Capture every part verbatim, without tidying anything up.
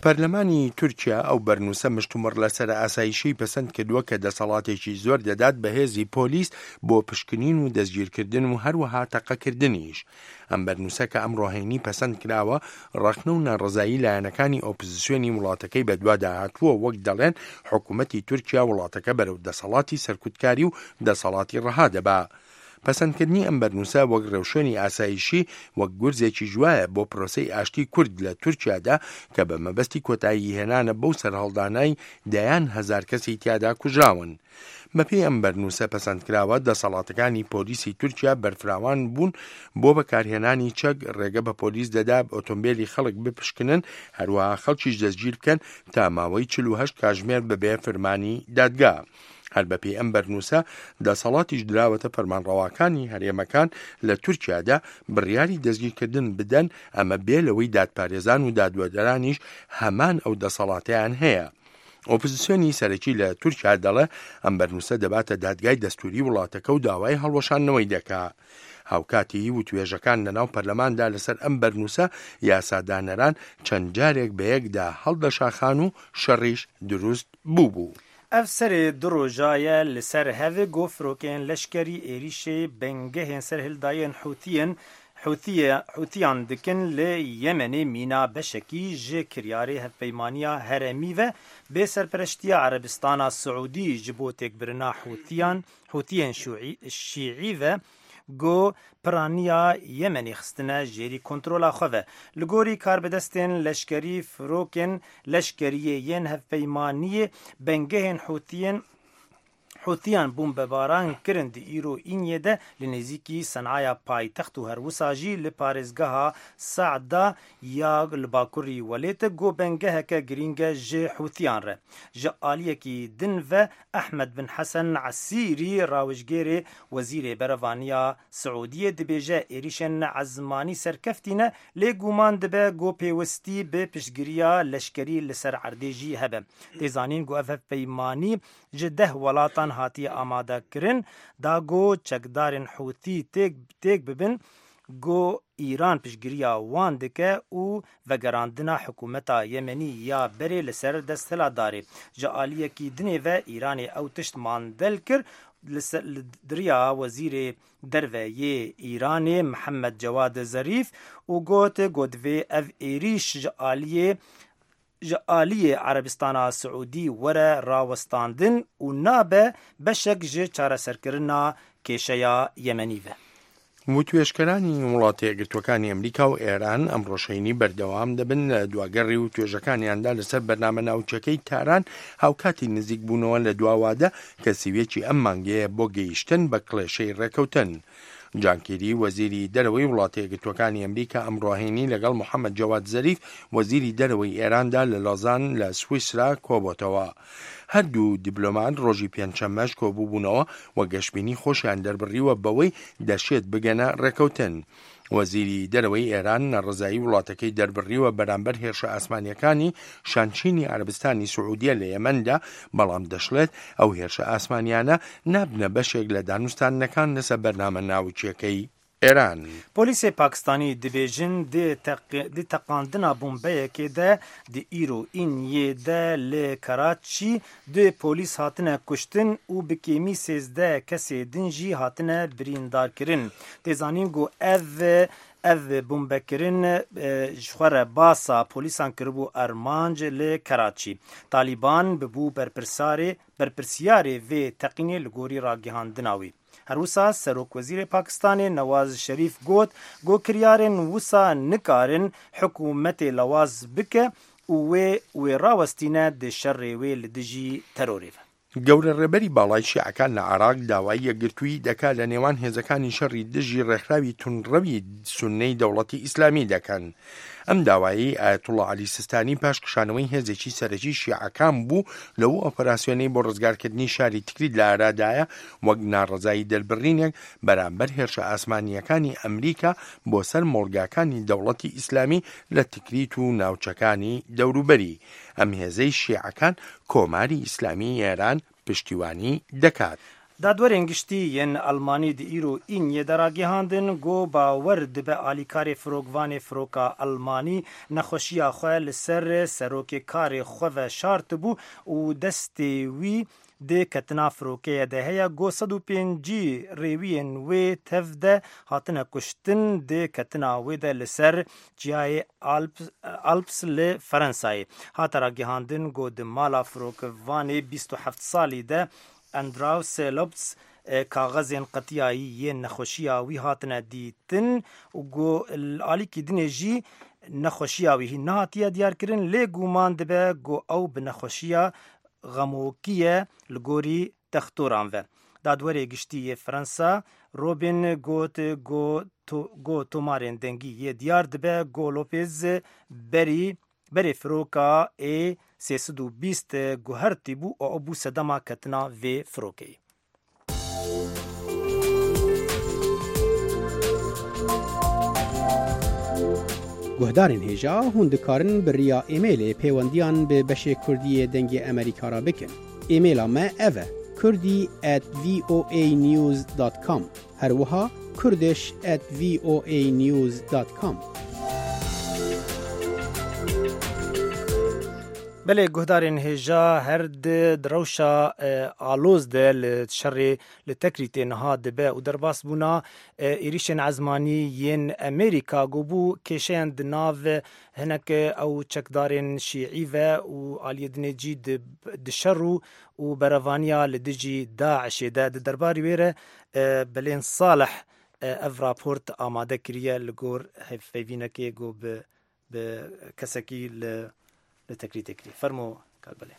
پەرلەمانی تورکیا ئەو بەرنووسە مشتومڕ لەسەر ئاسایشی پەسەند کردووە کە دەسەڵاتێکی زۆر دەدات بە هێزی پۆلیس بۆ پشکنین و دەستگیرکردن و هەروەها تەقەکردنیش. ئەم بەرنووسە کە ئەمڕۆ هەینی پەسەند کراوە ڕەخنە و ناڕزایی لایەنەکانی ئۆپۆزیسیۆنی وڵاتەکەی بەدووادا هاتووە، وەک دەڵێن حکوومەتی تورکیا وڵاتەکە بەرەو دەسەڵاتی سەرکوتکاری و دەسەڵاتی ڕەها دەبا. پەسەندکردنی ئەم بەرنووسە وەک ڕێوشێنی ئاسایشی وەک گورزێکی جوایە بۆ پرۆسەی ئاشتی کورد لە تورکیادا کە بە مەبەستی کۆتایی هێنانە بەو سەرهەڵدانای دەیان هەزار کەسی تیادا کوژراون. بەپێی ئەم بەرنووسە پەسەندکراوە دەسەڵاتەکانی پۆلیسی تورکیا بەرفراوان بوون بۆ بەکارهێنانی چەک ڕێگە بە پۆلیس دەدا ئۆتۆمبیلی خەڵک بپشکنن، هەروەها خەڵکیش دەستگیر بکەن تا ماوەی چل و هەشت کاتژمێر بەبێ فەرمانی دادگا. هەر بەپێی ئەم بەرنووسە دەسەڵاتیش دراوەتە فەرمانڕەواکانی هەرێمەکان لە تورکیادا بڕیاری دەستگیرکردن بدەن، ئەمە بێ لەوەی دادپارێزان و دادوەرانیش هەمان ئەو دەسەڵاتیان هەیە. ئۆپۆزیسیۆنی سەرەکی لە تورکیا دەڵێ ئەم بەرنووسە دەباتە دادگای دەستوری وڵاتەکە و داوای هەڵوەشانەوەی دەکا. هاوکاتی و توێژەکان لەناو پەرلەماندا لەسەر ئەم بەرنووسە یاسادانەران چەند جارێک بەیەکدا هەڵدەشاخان و شەڕیش دروست بوو بوو. ev serê du rojaye li ser hevê gofrokên leşkerî êrişê bengehên serhildayên Hûtiyên Hûtiyan dikin li Yemenê mîna beşekî ji kiryarê hevpeymaniya herêmî ve bê serpereştiya Erebistana Siûdî ji bo têkbirina Hûtiyan Hûtiyên Şîî ve got piraniya Yemenê xistine jêrî kontrola xwe ve li gorî karbidestên leşkerî firokên leşkeriyê yên hevpeymaniyê bengehên Hûtiyên Hûtiyan bombebaran kirin di îro İnyê de li nêzîkî Senaya paytext û herwisa jî li parêzgeha Saዕda ya li bakurî Welêt got bengeheke girîng e ji Hûtiyan re. Ji aliyekî din ve Ehmed bin Hesen Esîrî rawişgêrê Wezîrê Berevaniya Siûdiyê dibêje êrişên ezmanî serkeftîne lê guman dibe got pêwistî bi piştgiriya leşkerî li ser erdê jî hebe. Têzanîn got ev hevpeymanî ji deh welatan hatiye amadekirin da got çekdarên Hûtî têk bibin, got İran piştgiriya wan dike û vegerandina hikûmeta Yemenî ya berê li ser desthilatdarê. Ji aliyekî dinê ve Îranê ew tişt mandel kir li diriya Wezîrê Derveyê Îranê Mihemed Cewad Zarîf û got got divê ev êriş ji aliyê ji aliyê Erebistana Siûdî were rawestandin û nabe beşek ji çareserkirina kêşeya Yemenî ve. وتوێشکەرانی وڵاتی یەکگرتوەکانی ئەمریکا و ئێران ئەم ڕۆژەینی بەردەوام دەبن لە دواگەڕی و توێژەکانیاندا لەسەر بەرنامە ناوچەکەی تاران هاوکاتی نزیک بوونەوە لە دواوادە کە سیوێکی ئەم مانگەیە بۆ گەیشتن بە کڵێشەی ڕێکەوتن. جانکیری وەزیری دەرەوەی وڵاتی یەکگرتوەکانی ئەمریکا ئەمڕۆهێنی لەگەڵ محەممەد جەواد زەریف وەزیری دەرەوەی ئێراندا لە لۆزان لە سویسرا کۆبۆتەوە. هەردوو دیبلۆمات ڕۆژی پێنجشەممەش کۆبوو بوونەوە و گەشتبینی خۆشیان دەربڕیوە بەوەی دەشێت بگەنە ڕێکەوتن. وەزیری دەرەوەی ئێران نەڕزایی وڵاتەکەی دەربڕیوە بەرامبەر هێرشە ئاسمانیەکانی شانچینی عەربستانی سعودیە لە یەمەندا، بەڵام دەشڵێت ئەو هێرشە ئاسمانیانە نابنە بەشێک لە دانوستانەکان لەسەر بەرنامە ناوچیەکەی ئێران. پۆلیسê Pakistanî dibêjin dê teqandina bombeyekê de di îro İnyê de li Karaçî du polîs hatine kuştin û bi kêmî sêzdeh kesê din jî hatine birîndarkirin. Têzanîn got ev ev bombekirin ji xwe re basa polîsan kiribû Ermanc li Karaçî. Talîban bibû berpirsyarê vê teqînê li gorî ragihandina wî. Herwisa Serokwezîrê Pakistanê Nawaz Şerîf got got kiryarên wisa nikarin hikûmetê lawaz bike û wê wê rawestîne di şerrê wê li dijî terorê ve. گەورە ڕێبەری باڵای شیعەکان لە عێراق داوای یەکگرتووی دەکات لە نێوان هێزەکانی شەڕی دژی ڕێکخراوی تونڕەوی سوننەی دەوڵەتی ئیسلامی دەکەن. ئەم داوایی ئایەتوڵڵا عەلی سیستانی پاش کشانەوەی هێزێکی سەرەکی شیعەکان بوو لەوە ئۆپەراسیۆنەی بۆ ڕزگارکردنی شاری تکریت لە عێراقدایە وەک ناڕەزایی دەربڕینێک بەرامبەر هێرشە ئاسمانیەکانی ئەمریکا بۆ سەر مۆڵگاکانی دەوڵەتی ئیسلامی لە تکریت و ناوچەکانی دەوروبەری. ئەم هێزەی شیعەکان کۆماری ئیسلامی ئێران پشتیوانی دەکات. دادوەرێن گشتیên Almanî di îro Îniyê de ragihandin got bawer dibe alîkarê firokvanê firoka Almanî nexweşiya xwe li ser serokê karê xwe ve şartibû û destê wî dê ketina firokeyê de heye got sed û pêncî rêwiyên wê tev de hatine kuştin dê ketina wê de li ser çiyayê Alps li Frensayê. Hate ragihandin got di mala firokvanê bîst û heft salî de Andreas Lopez kaxezên qetiyayî yên nexweşiya wî hatine dîtin û got alîkî dinê jî nexweşiya wî hîn nehatiye diyarkirin lê gûman dibe got ew bi nexweşiya xemokî li gorî textoran ve. Dadwerê giştî yê Fransa Robin got got tomarên dengî yê diyar dibe got Lopez berî berê firoka ê sê sed û bîst guhertî bû û ew bû sedema ketina vê firokeyê. Guhdarên hêja hûn dikarin bi riya êmailê pêwendiyan bi beşê Kurdî yê dengê Amerîka re bikin. Êmaila me ev e kurdî at voa news dot com her wiha kurdish at voa news dot com. Belê guhdarên hêja her di rewşa aloz de li şerê li Tekrîtê niha dibe û derbas bûna êrişên ezmanî yên Amerîka gobû kêşeyan di nav hinek ew çekdarên şîî ve û aliyê dinê cî di şer û û berevaniya li dijî Daişê de di derbarî wê re belên Salih ev raport amade kiriye li gor hevpeyvînekê got bi kesekî li لتكريتكري فرمو كالبلي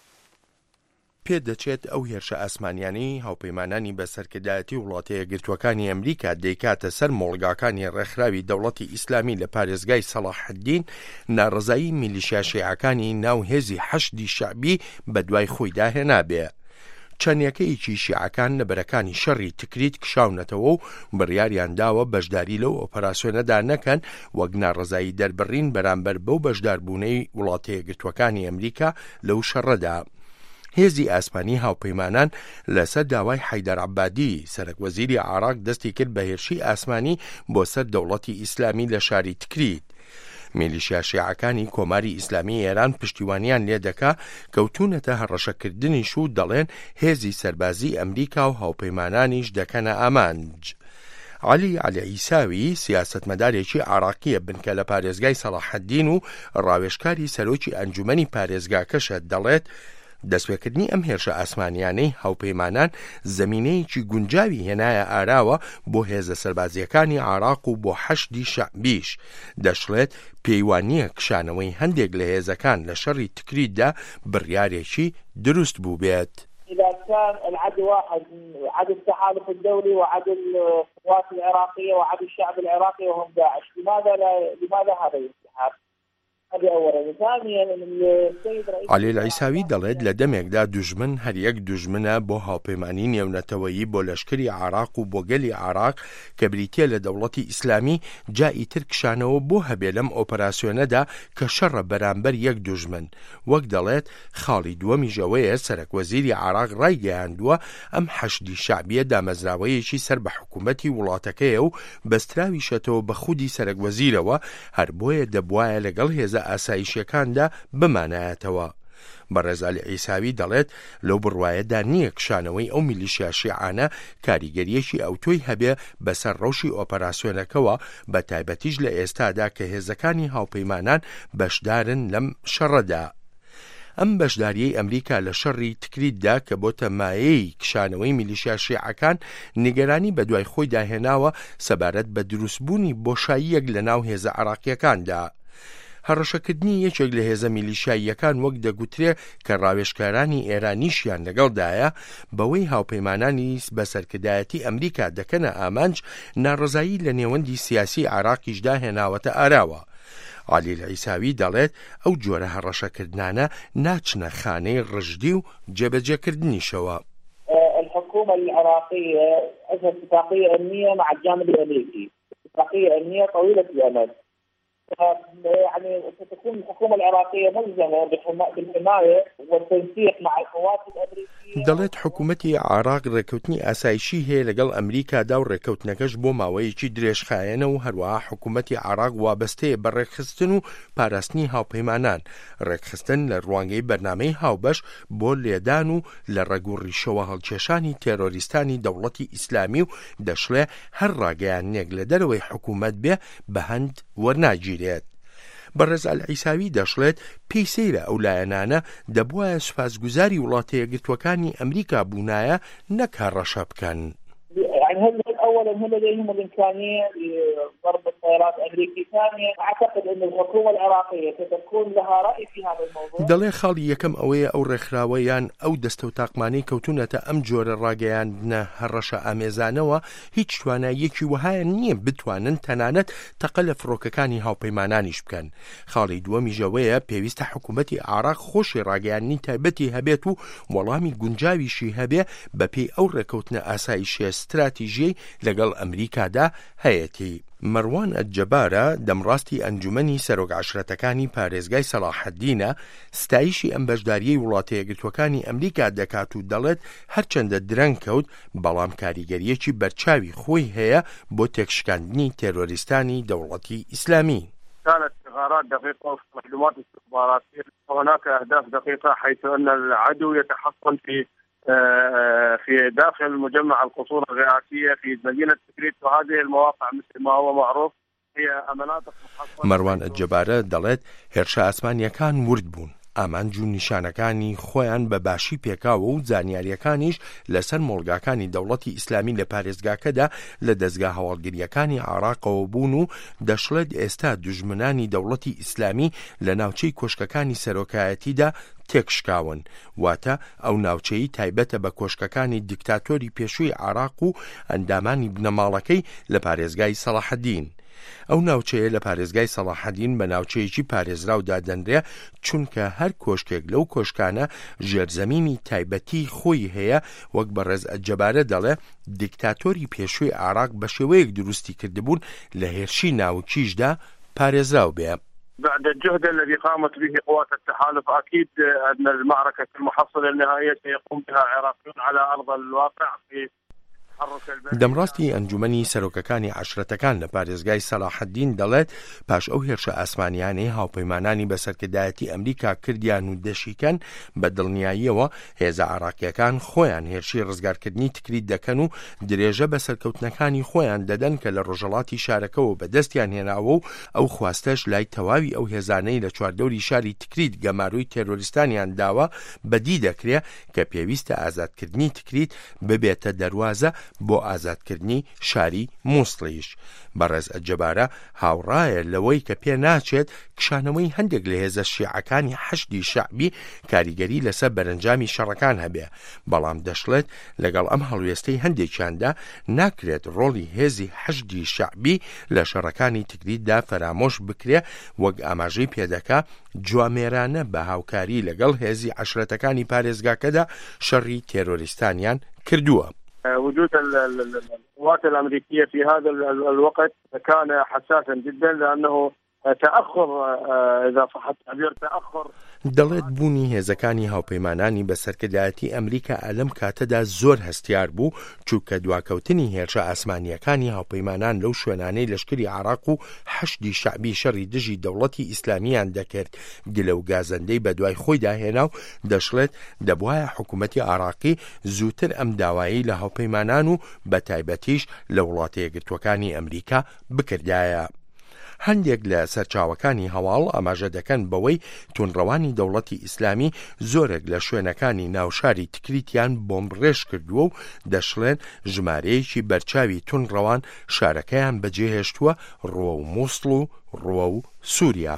پێدەچێت ئەو هێرشە ئاسمانیانەی هاوپەیمانانی بەسەرکردایەتی وڵاتە یەکگرتووەکانی ئەمریکا دەیکاتە سەر مۆڵگاکانی ڕێکخراوی دەوڵەتی ئیسلامی لە پارێزگای سەلاحەددین ناڕەزایی میلیشیا شیعەکانی ناو هێزی حەشدی شەعبی بەدوای خۆیدا هێنابێ. چەندەکەیەکی شیعەکان لەبەرەکانی شەڕی تکریت کشاونەتەوە و بڕیاریان داوە بەشداری لەو ئۆپەراسیۆنەدا نەکەن وەک ناڕەزایی دەربڕین بەرامبەر بەو بەشداربوونەی وڵاتە یەکگرتووەکانی ئەمریکا لەو شەڕەدا. هێزی ئاسمانی هاوپەیمانان لەسەر داوای حەیدەر عەبادی سەرۆکوەزیری عێراق دەستی کرد بە هێرشی ئاسمانی بۆ سەر دەوڵەتی ئیسلامی لە شاری تکریت. میلیشیا شیعەکانی کۆماری ئیسلامی ئێران پشتیوانیان لێ دەکا کەوتونەتە هەڕەشەکردنیش و دەڵێن هێزی سەربازی ئەمریکا و هاوپەیمانانیش دەکەنە ئامانج. عەلی عەلی عیساوی سیاسەتمەدارێکی عێراقیە بنکە لە پارێزگای سەلاحەددین و ڕاوێژکاری سەرۆکی ئەنجومەنی پارێزگاکەشە دەڵێت دەستپێکردنی ئەم هێرشە ئاسمانیانەی هاوپەیمانان زەمینەیەکی گونجاوی هێنایە ئاراوە بۆ هێزە سەربازیەکانی عێراق و بۆ حەشدی شەعبیش. دەشڵێت پەیوانیە کشانەوەی هەندێک لە هێزەکان لە شەڕی تکریتدا بڕیارێکی دروست بوو بێت. إذا كان العدو واحد عدو التحالف الدولي وعدو القوات العراقية وعدو الشعب العراقي وهم داعش، لماذا لا لماذا هذا الاتحاد؟ عەلی العیساوی دەڵێت لە دەمێکدا دوژمن هەر یەک دوژمنە بۆ هاوپەیمانی نێونەتەوەیی بۆ لەشکری عێراق و بۆ گەلی عێراق کە بریتیە لە دەوڵەتی ئیسلامی جای تر کشانەوە بۆ هەبێ لەم ئۆپەراسیۆنەدا کە شەڕە بەرامبەر یەک دوژمن. وەک دەڵێت خاڵی دووەمیش ئەوەیە سەرۆکوەزیری عێراق ڕایگەیاندووە ئەم حەشدی شەعبیە دامەزراوەیەکی سەر بە حکوومەتی وڵاتەکەیە و بەستراویشەتەوە بە خودی سەرۆکوەزیرەوە هەر بۆیە دەبوایە لەگەڵ هێزە ئاسایشیەکاندا بمانایەتەوە. بەڕێز عەلی عیساوی دەڵێت لەو بڕوایەدا نییە کشانەوەی ئەو میلیشیا شیعانە کاریگەریەکی ئەوتۆی هەبێ بەسەر ڕەوشی ئۆپەراسیۆنەکەەوە بە تایبەتیش لە ئێستادا کە هێزەکانی هاوپەیمانان بەشدارن لەم شەڕەدا. ئەم بەشداریەی ئەمریکا لە شەڕی تکریتدا کە بۆتە مایەی کشانەوەی میلیشیا شیعەکان نیگەرانی بە دوای خۆی داهێناوە سەبارەت بە دروستبوونی بۆشاییەک لە ناو هێزە عێراقیەکاندا. هەڕەشەکردنی یەکێک لە هێزە میلیشاییەکان وەک دەگوترێ کە ڕاوێژکارانی ئێرانیشیان لەگەڵدایە بەوەی هاوپەیمانانی بەسەرکردایەتی ئەمریکا دەکەنە ئامانج ناڕەزایی لە نێوەندی سیاسی عێراقیشدا هێناوەتە ئاراوە. عەلی العیساوی دەڵێت ئەو جۆرە هەڕەشەکردانە ناچنە خانەی ڕژدی و جێبەجێکردنیشەوە. الحكومة العراقية عندها اتفاقية أمنية مع الجانب الأمريكي، اتفاقية أمنية طويلة الأمد. يعني ستكون الحكومة العراقية ملزمة بالحماية والتنسيق مع القوات الأمريكية. دەڵێت حکوومەتی عراق ڕێکەوتنی ئاسایشی هەیە لەگەڵ ئەمریکادا و ڕێکەوتنەکەش بۆ ماوەیەکی درێژخایەنە و هەروەها حکوومەتی عراق وابەستەیە بە ڕێکخستن و پاراستنی هاوپەیمانان، ڕێکخستن لە ڕوانگەی بەرنامەی هاوبەش بۆ لێدان و لە ڕێگوڕیشەوە هەڵکێشانی تێرۆریستانی دەوڵەتی ئیسلامی و دەشڵێ هەر ڕاگەیانێک لە دەرەوەی حکوومەت بێ بە هەند وەرناگیرێت. بەڕێز ئەلعیساوی دەشڵێت پێی سەیرە ئەو لایەنانە دەبوایە سوپاسگوزاری وڵاتە یەکگرتوەکانی ئەمریکا بوونایە نەک هەڕەشە بکەن. يعني هم اولا هم لديهم الامكانيه لضرب الطيارات الامريكيه، ثانيا اعتقد ان الحكومه العراقيه ستكون لها راي في هذا الموضوع. دەڵێ خاڵی یەکەم ئەوەیە ئەو ڕێکخراوەیان ئەو دەستە و تاقمانەی کەوتونەتە ئەم جۆرە ڕاگەیاندنە هەڕەشە ئامێزانەوە هیچ توانایەکی وهایە نییە بتوانن تەنانەت تەقە لە فڕۆکەکانی هاوپەیمانانیش بکەن. خاڵی دووەمیژەوەیە پێویستە حکوومەتی عراق خۆشی ڕاگەیاندنی تایبەتی هەبێت و وەڵامی گونجاویشی هەبێ بەپێی ئەو ڕێکەوتنە ئاسایشیە استراتیژیەی لەگەڵ ئەمریکادا هەیەتی. مەروان ئەجەبارە دەمڕاستی ئەنجومەنی سەرۆک عەشرەتەکانی پارێزگای سەلاحەددینە ستایشی ئەم بەشداریەی وڵاتە یەکگرتوەکانی ئەمریکا دەکات و دەڵێت هەرچەندە درەنگ کەوت بەڵام کاریگەریەکی بەرچاوی خۆی هەیە بۆ تێکشکاندنی تێرۆریستانی دەوڵەتی ئیسلامی. كانت غارات دقيقة وفق معلومات استخباراتية، وهناك أهداف دقيقة حيث أن العدو يتحصن في في داخل مجمع القصور الرئاسية في مدينة تكريت، وهذه المواقع مثل ما هو معروف هي مناطق محصنة. مروان الجبارة دەڵێت هێرشە ئاسمانیەکان ورد بوون، ئامانج و نیشانەکانی خۆیان بە باشی پێکاوە و زانیاریەکانیش لەسەر مۆڵگاکانی دەوڵەتی ئیسلامی لە پارێزگاکەدا لە دەستگا هەواڵگریەکانی عراقەوە بوون و دەشڵێت ئێستا دوژمنانی دەوڵەتی ئیسلامی لە ناوچەی کۆشکەکانی سەرۆکایەتیدا تێکشکاون، واتە ئەو ناوچەی تایبەتە بە کۆشکەکانی دیکتاتۆری پێشووی عراق و ئەندامانی بنەماڵەکەی لە پارێزگای سەلاحەددین. ئەو ناوچەیە لە پارێزگای سەلاحەددین بە ناوچەیەکی پارێزراودا دەنرێ چونکە هەر کۆشکێک لەو کۆشکانە ژێرزەمینی تایبەتی خۆی هەیە، وەک بەڕێز ئەجەبارە دەڵێ دیکتاتۆری پێشووی عراق بە شێوەیەک دروستی کردبوون لە هێرشی ناوچیشدا پارێزراو بێ. بعد الجهد الذي قامت به قوات التحالف أكيد أن المعركة المحصلة النهائية سيقوم بها عراقيون على أرض الواقع في دەمڕاستی ئەنجومەنی سەرۆکەکانی عەشرەتەکان لە پارێزگای سەلاحەددین دەڵێت پاش ئەو هێرشە ئاسمانیانەی هاوپەیمانانی بەسەرکردایەتی ئەمریکا کردیان و دەشیکەن بە دڵنیاییەوە هێزە عراقیەکان خۆیان هێرشی ڕزگارکردنی تکریت دەکەن و درێژە بە سەرکەوتنەکانی خۆیان دەدەن کە لە ڕۆژهەڵاتی شارەکەەوە بەدەستیان هێناوە و ئەو خواستەش لای تەواوی ئەو هێزانەی لە چواردەوری شاری تکریت گەماروی تێرۆریستانیان داوە بەدی دەکرێت کە پێویستە ئازادکردنی تکریت ببێتە دەروازە بۆ ئازادکردنی شاری مووسڵیش. بەڕێز ئەجەبارە هاوڕایە لەوەی کە پێ ناچێت کشانەوەی هەندێک لە هێزە شیعەکانی حەشدی شەعبی کاریگەری لەسەر بەرەنجامی شەڕەکان هەبێ، بەڵام دەشڵێت لەگەڵ ئەم هەڵوێستەی هەندێکیاندا ناکرێت ڕۆڵی هێزی حەشدی شەعبی لە شەڕەکانی تکریتدا فەرامۆش بکرێ، وەک ئاماژەی پێدەکا جوامێرانە بە هاوکاری لەگەڵ هێزی عەشرەتەکانی پارێزگاکەدا شەڕی تێرۆریستانیان کردووە. وجود القوات الأمريكية في هذا الوقت كان حساسا جدا لأنه تأخر، إذا صح التعبير تأخر. دەڵێت بوونی هێزەکانی هاوپەیمانانی بەسەرکردایەتی ئەمریکا ئەلەم کاتەدا زۆر هەستیار بوو، چونکە دواکەوتنی هێرشە ئاسمانیەکانی هاوپەیمانان لەو شوێنانەی لەشکری عراق و حەشدی شەعبی شەڕی دژی دەوڵەتی ئیسلامیان دەکرد گلە و گازەندەی بە دوای خۆیدا هێنا و دەشڵێت دەبوایە حکوومەتی عراقی زووتر ئەم داوایی لە هاوپەیمانان و بە تایبەتیش لە وڵاتە یەکگرتوەکانی ئەمریکا بکردایە. هەندێک لە سەرچاوەکانی هەواڵ ئاماژە دەکەن بەوەی تونڕەوانی دەوڵەتی ئیسلامی زۆرێک لە شوێنەکانی ناوشاری تکریتیان بۆمبڕێژ کردووە و دەشڵێن ژمارەیەکی بەرچاوی تونڕەوان شارەکەیان بەجێهێشتووە ڕووە و مووسڵ و ڕووە و سووریا.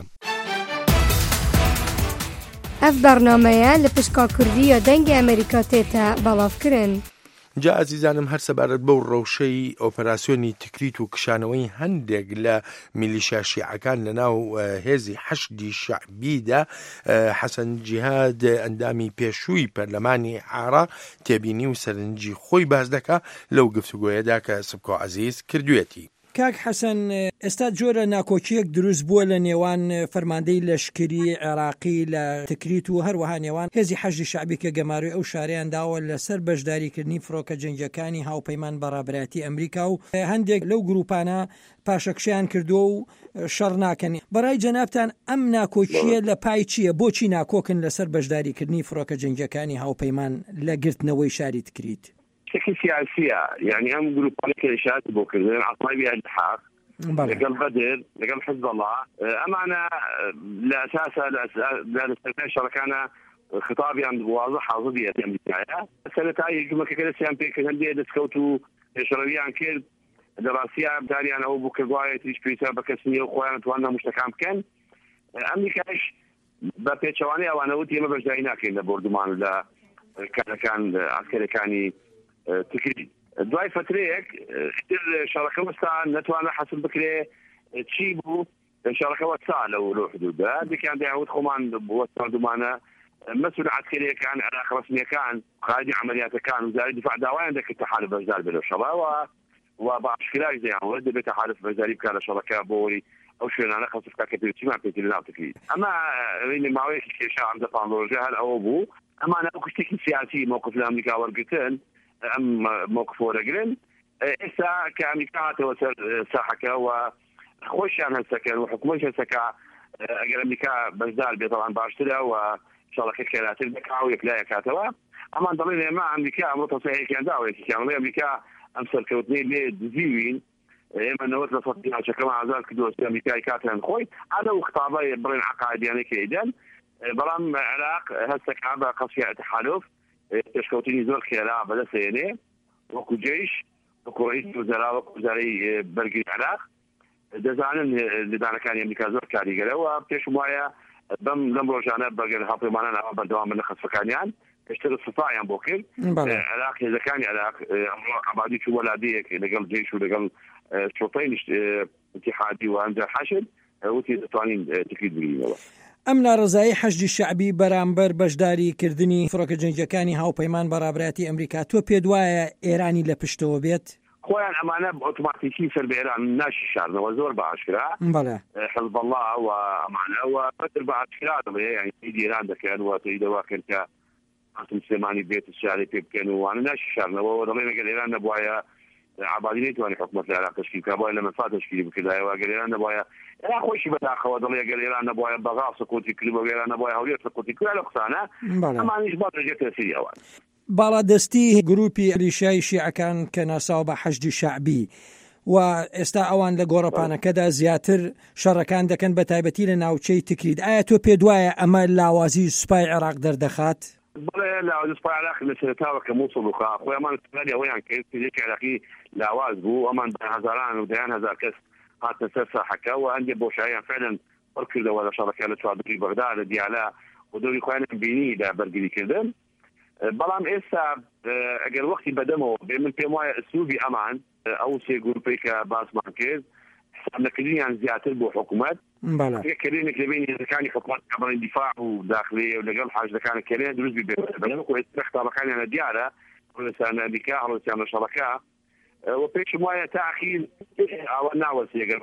ئەف بەرنامەیە لە پشکا کوردیە دەنگی ئەمریکا تێتە بەڵاوکردن. جا ئازیزانم هەر سەبارەت بەو ڕەوشەی ئۆپەراسیۆنی تکریت و کشانەوەی هەندێک لە میلیشیا شیعەکان لە ناو هێزی حەشدی شەعبیدا حەسەن جیهاد ئەندامی پێشووی پەرلەمانی عێراق تێبینی و سەرنجی خۆی باز دەکا لەو گفتوگۆیەدا کە سبکۆ عەزیز کردوێتی. کاک حەسەن ئێستا جۆرە ناکۆکیەک دروست بووە لە نێوان فەرماندەی لەشکری عێراقی لە تکریت و هەروەها نێوان هێزی حەشدی شەعبی کە گەماروی ئەو شارەیان داوە لەسەر بەشداریکردنی فڕۆکە جەنگیەکانی هاوپەیمان بەڕابەتی ئەمریکا و هەندێک لەو گروپانە پاشەکشیان کردووە و شەڕ ناکەن. بەڕای جەنابتان ئەم ناکۆکیە لە پای چییە؟ بۆچی ناکۆکن لەسەر بەشداریکردنی فڕۆکە جەنگیەکانی هاوپەیمان لە گرتنەوەی شاری تکریت؟ شكل سياسية يعني هم جروبات كليشات بوكر عصابي الحق لقل بدر لقل حزب الله أما أنا لأساسا لا شركانا خطابي عن واضح عضبية أمريكا سنة هاي كما كده سيام بيك هندية دسكوتو شرعية عن كير دراسية بتالي أنا أبو بكر قواية تيش بيسا بكسنية وخوانا توانا مشتكام كان أمريكاش بابيتشواني أو أنا ودي ما بجدائنا كين بوردمان لا كان كان عسكري كاني تكريد دواي فتريك كتير شركة وسطى نتوانا حسب بكري تشيبو شركة وسطى لو لو حدود هذه كان دعوة خمان وسطى دمانا مسؤول عسكري كان عراق رسمي كان قائد عمليات كان وزارة دفاع داوين عندك التحالف بجدار بلو شباب وبعض شكلاك زي عمود بتحالف بجداري كان شركة بوري أو شو أنا خصص كاتب تيما بيتي لنا تكريد أما ريني معويش كيشا عند طانور جهل أو أبو أما أنا أكشتكي سياسي موقف الأمريكا ورقتين أم موقف ورقلن إسا كأمريكا توسر ساحكا وخوش عن هالسكن وحكومش هالسكا أجل أمريكا بجدال بي طبعا باشتلا وشاركة كانت البكا ويكلايا كاتوا أما ضمن ما أمريكا متصحيح كان داوي كان أمريكا أمسر كوتنين لي دزيوين إما نوت لصدقها شكل ما عزال كدوس أمريكا كاتن خوي هذا وخطابة برين عقائد يعني كيدن برام عراق هالسكا بقصية تحالف تشكوتيني زور خيالا بدا سيني وكو جيش وكو رئيس وزراء وكو وزاري برقي العراق دزانن لدانا كان يملكا زور كاري قال وبتيش موايا بم لم رجعنا برقي الحاطي معنا نعم بردوام من نخص فكانيان اشتغل الصفاء يعني بوكل عراق إذا كان عراق عبادي شو ولاديك لقل جيش ولقل شرطين اتحادي وانزل حشد وتي توانين تكيد بلينا ئەم ناڕزایی حەشدی شەعبی بەرامبەر بەشداریکردنی فڕۆکە جەنگیەکانی هاوپەیمان بەڕابەتی ئەمریکا تۆ پێت وایە ئێرانی لە پشتەوە بێت؟ خۆیان ئەمانە ئۆتۆماتیکی سەر بە ئێران ناشی شاردنەوە زۆر باشکرا حزب الله و ئەمانەوە بەتر باشکرا دەڵێ یعنی تەیدی ئێران دەکەن و تەیدی دەواکەن کە قاسم سلێمانی بێت شاری پێ بکەن و وانە ناشی شاردنەوە دەڵێن ئەگەر ئێران نەبوایە عبادی نەیتوانی حکومەت لە عێراق تشکیل بکات بۆیە لە منفعە تشکیلی بکردایەوە ئەگەر ئێران نەبوایە ئێران خۆشی بەداخەوە دەڵێ ئەگەر ئێران نەبوایە بەغا سقوتی کردبوو ئێران نەبوایە هەولێر سقوتی کرد لە قسانە ئەمانیش با درەجە تەسیری ئەوان باڵادەستی گروپی علیشای شیعەکان کە ناساو بە حەشدی شەعبی و ئێستا ئەوان لە گۆڕەپانەکەدا زیاتر شەڕەکان دەکەن بە تایبەتی لە ناوچەی تکرید. ئایا تۆ پێ دوایە ئەمە لاوازی سوپای عێراق دەردەخات؟ بله لاواز سوپای عێراق لەسەرتاوە کە مووسڵ بخوا خۆیان استقلالی ئەوەیان کرد پێشێکی عێراقی لاواز بوو ئەمان هەزاران و دەیان هەزار کەس هاتنە سەر ساحەکە و هەندێک بۆشاییان فعلا پڕ کردەوە لە شەڕەکە لە چوادری بەغدا لە دیالە و دەوری خۆیان بینی لە بەرگریکردن. بەڵام ئێستا ئەگەر وەختی بەدەمەوە بێ من پێم وایە ئەسلوبی ئەمان ئەو سێ گروپەی کە باسمان کرد حسابنەکردنیان زیاتر بۆ حکوومەت کردێنێک لەبینی هێزەکانی حکوومەت ئەمڕی دیفاع و داخلی و لەگەڵ حاجەکانە کردێن دروست بێ بەڵام خطابەکانیانە دیارە هەڵوێستان ئەمریکا هەڵوێستیان لە شەڕەکە و پێشم وایە تاخیر ئەوە ناوەسی ئەگەر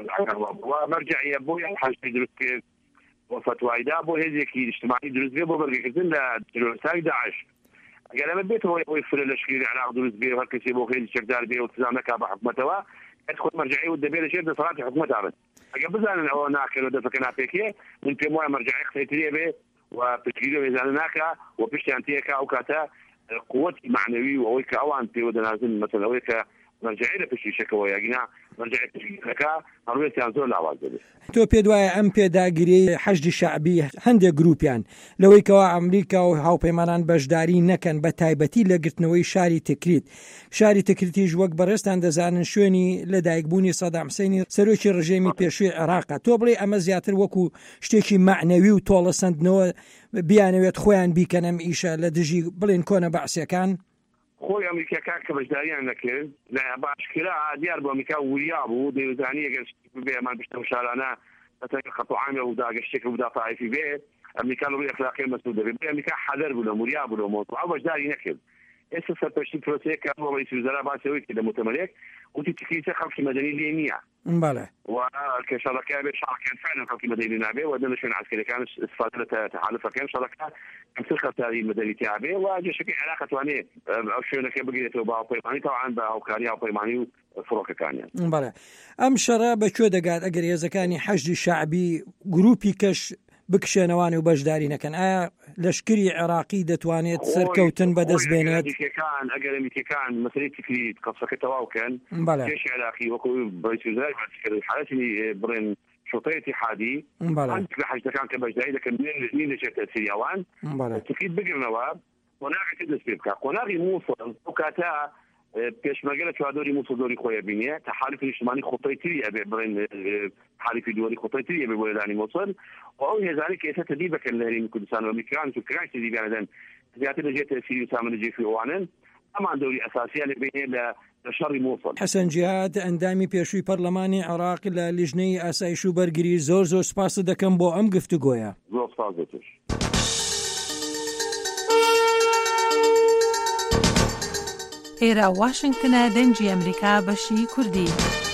مەرجعیە بۆ یان حاجەی دروست کرد و فتوایدا بۆ هێزێکی اجتماعی دروست بێ بۆ بەرگەکردن لە ترۆریستانی داعش. ئەگەر ئەمە بێتەوە ئەوەی فرە لەشکری عێراق دروست بێ هەر کەسێ بۆ هێزی چەکدار بێ و تزام نەکا بە حکوومەتەوە خود مرجعی و دەبێت لەژێر دەسەڵاتی حکوومەت دابن. ئەگەر بزانن ئەوە ناکەن و دەستەکە ناپێکێ من پێم وایە مرجعی قسەیترێ بێ و پشتگیری و هێزانە ناکا و پشتیان تێکا ئەو کاتە قووەتی معنەوی و ئەوەی کە ئەوان پێوە دەنازن مەسەڵ ئەوەی کە مرجعی لە پشتی شەکەوە یاگینا مرجعی پشتگیرەکە هەڕوێستیان زۆر لاواز دەبێت. تۆ پێ دوایە ئەم پێداگیری حەشدی شەعبی هەندێک گروپیان لەوەی کەوا ئەمریکا و هاوپەیمانان بەشداری نەکەن بە تایبەتی لە گرتنەوەی شاری تکریت. شاری تکریتیش وەک بەڕێستان دەزانن شوێنی لەدایکبوونی سەدام حوسێنی سەرۆکی ڕژێمی پێشووی عێراقە. تۆ بڵێ ئەمە زیاتر وەکو شتێکی معنەوی و تۆڵەسەندنەوە بیانەوێت خۆیان بیکەنەم ئیشە لە دژی بڵێن کۆنە بەعسیەکان خۆی ئەمریکاکان کە بەشداریان نەکرد لە باشکرا دیار بۆ ئەمریکا وریا بوو دەیوزانی ئەگەر بێ ئەمان بشتە شارانە بەتەنیا خەتوعامە و داگەشتێک و دافاعیفی بێ ئەمریکا لەڕووی ئەخلاقی مەسوول دەبێت بێ ئەمریکا حەدەر بوو لە وریا بوو لە مۆزوع ئەو بەشداری نەکرد. ئێستا سەرپەرشتی پرۆسەیەکە بۆ ڕئیس وزرا باسەوەی کە لە مؤتەمەرێک وتی تکلیتە خەڵکی مەدەنی لێ نییە بەڵێ و کە شەڕەکە بێت شەڕەکان فعلا خەڵکی مەدەنی نابێ و دەنە شوێن عسکەریەکان استفادە لە تحالفەکان شەڕەکە کەمتر خەتاری مەدەنی تیابێ و جێشەکەی عێراق توانێت ئەو شوێنەکە بگرێتەوە بە هاوپەیمانی تەواوان بە هاوکاری هاوپەیمانی و فڕۆکەکانیان. بەڵێ ئەم شەڕە بەکوێ دەگات ئەگەر هێزەکانی حەشدی شەعبی گروپی کەش بکشێنەوانی و بەشداری نەکەن؟ ئایا لەشکری عێراقی دەتوانێت سەرکەوتن بەدەست بێنێت؟ ئەگەر میتەکان مەسەلەی تکلیت قەسەکە تەواوکەن کێشی عێراقی وەکو ڕئیس وزرای باسکردن حالەتی بڕێن شوطەی اتحادی لە حەشدەکان کە بەشداری دەکەن نین دەچێتە سریاوان تکلیت بگرنەوە قۆناغێکی دەست پێ بکات. قۆناغی مووسڵ ئەو کاتە پێشمەرگە لە چوادۆری مووسڵ دۆری خۆیە بینێ تحالفی نیشتمانی خۆتای تری ئەبێ بڕێن حالفی دووەری خۆتای تری ئەبێ بۆ لەدانی مووسڵ و ئەو هێزانی کە ئێستا تەدیب بکەن لە هەرێمی کوردستان و میکران و کرای تەدیبیانەدەن زیاتر دەژێت تەسیری و سامانەجێفی ئەوانن ئەمان دەوری ئەساسیە لە بینێ لە شەڕی مووسڵ. حەسەن جیهاد ئەندامی پێشووی پەرلەمانی عێراق لە لیژنەی ئاسایش و بەرگری زۆر زۆر سپاس دەکەم بۆ ئەم گفتوگۆیە. زۆر سپاس دەکەم. ئێرە واشنگتنە دەنگی ئەمریکا بەشی کوردی.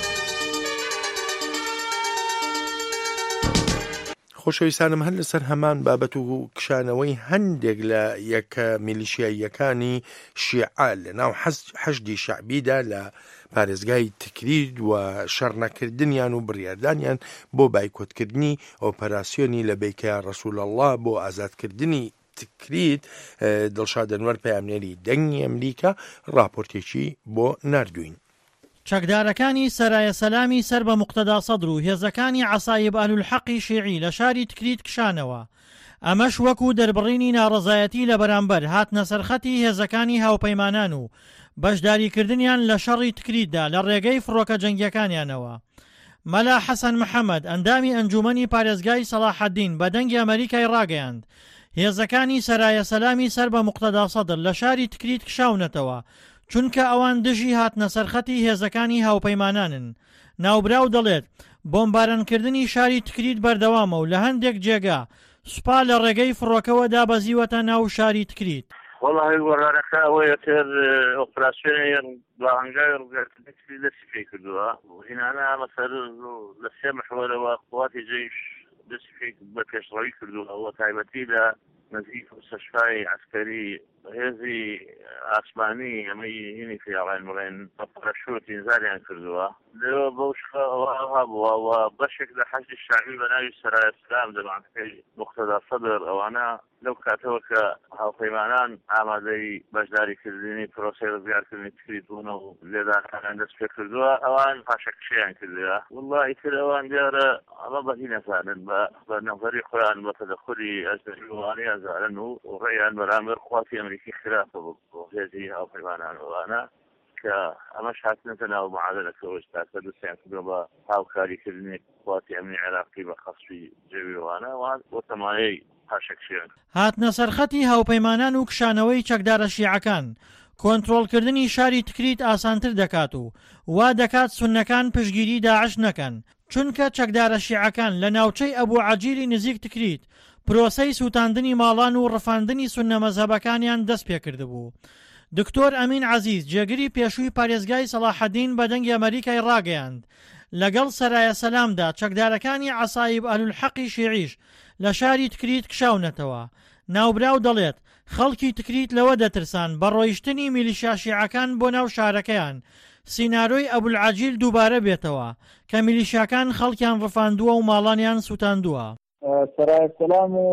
خۆشەویستانم هەر لەسەر هەمان بابەت و کشانەوەی هەندێک لە یەکە میلیشیاییەکانی شیعە لە ناو حەشدی شەعبیدا لە پارێزگای تکرید و شەڕنەکردنیان و بڕیاردانیان بۆ بایکۆتکردنی ئۆپەراسیۆنی لە بیکە ڕەسوول ئەڵڵا بۆ ئازادکردنی تکرید دڵشاد ئەنوەر پەیامنێری دەنگی ئەمریکا راپۆرتێکی بۆ ناردوین. چەکدارەکانی سەرایە سەلامی سەر بە موقتەدا سەدر و هێزەکانی عەسایب ئەهلولحەقی شیعی لە شاری تکرید کشانەوە. ئەمەش وەکو دەربڕینی ناڕەزایەتی لە بەرامبەر هاتنە سەرخەتی هێزەکانی هاوپەیمانان و بەشداریکردنیان لە شەڕی تکریددا لە ڕێگەی فڕۆکە جەنگیەکانیانەوە. مەلا حەسەن محەممەد ئەندامی ئەنجومەنی پارێزگای سەلاحەدین بە دەنگی ئەمریکای ڕاگەیاند هێزەکانی سەرایە سەلامی سەر بە موقتەدا سەدر لە شاری تکرید کشاونەتەوە چونکە ئەوان دژی هاتنە سەرخەتی هێزەکانی هاوپەیمانانن. ناوبراو دەڵێت بۆمبارانکردنی شاری تکرید بەردەوامە و لە هەندێک جێگا سوپا لە ڕێگەی فڕۆکەوە دابەزیوەتە ناو شاری تکرید. والله وەڕارەکە ئەوەیە تر ئۆپراسیۆنیان بەهەنگاوی ڕووگارکردنی تکرید دەستی پێ کردووە هینانە لەسەر لە سێ مەحوەرەوە قواتی جێیش دەستی پێ بە پێشڕەوی کردووە و تایبەتی لە نزیک مستەشفای عسکەری هێزی ئاسمانی ئەمەی هینی فیاڵیان بڵێن بە پەرەشوت ئینزاریان کردووە لێوە بەو شخەوە بووە و بەشێک لە حەشدی شەعبی بە ناوی سەرایە سەلام دەمانکەی موقتەدا سەدر ئەوانە لەو کاتەوە کە هاوپەیمانان ئامادەی بەشداریکردنی پرۆسەی ڕزگارکردنی تکرید بوونە و لێدانەکانیان دەست پێ کردووە ئەوان پاشەکشیان کردووە. وڵڵی تر ئەوان دیارە ئەمە بەهی نەزانن بە نەڤەری قورئان بە تەدەخولی ئەجنەبی ئەزارن و ڕێیان بەرامبەر قواتی ئەمریکی خلافە بۆ هێزی هاوپەیمانان ئەوانە کە ئەمەش هاتنەتە ناو معادلەکەەوە ئێستا دەستیان کردووە بە هاوکاریکردنی قواتی ئەمنی عێراقی بە خەسوی جێویوانە وان بۆ تەمایەی پاشەکشیان. هاتنە سەرخەتی هاوپەیمانان و کشانەوەی چەکدارە شیعەکان کۆنتڕۆڵکردنی شاری تکرید ئاسانتر دەکات و وا دەکات سوننەکان پشگیری داعش نەکەن چونکە چەکدارە شیعەکان لە ناوچەی ئەبوو عەجیلی نزیک تکرید پرۆسەی سووتاندنی ماڵان و ڕەفاندنی سوننە مەزهەبەکانیان دەست پێکرد بوو. دکتۆر ئەمین عەزیز جێگری پێشووی پارێزگای سەلاحەدین بە دەنگی ئەمریکای ڕاگەیاند لەگەڵ سەرایە سەلامدا چەکدارەکانی عەسایب ئەهلولحەقی شیعیش لە شاری تکرید کشاونەتەوە. ناوبراو دەڵێت خەڵکی تکرید لەوە دەترسان بە ڕۆیشتنی میلیشیا شیعەکان بۆ ناو شارەکەیان سیناڕۆی ئەبولعەجیل دووبارە بێتەوە کە میلیشیاکان خەڵکیان ڕفاندووە و ماڵانیان سووتاندووە. سەرایە سەلام و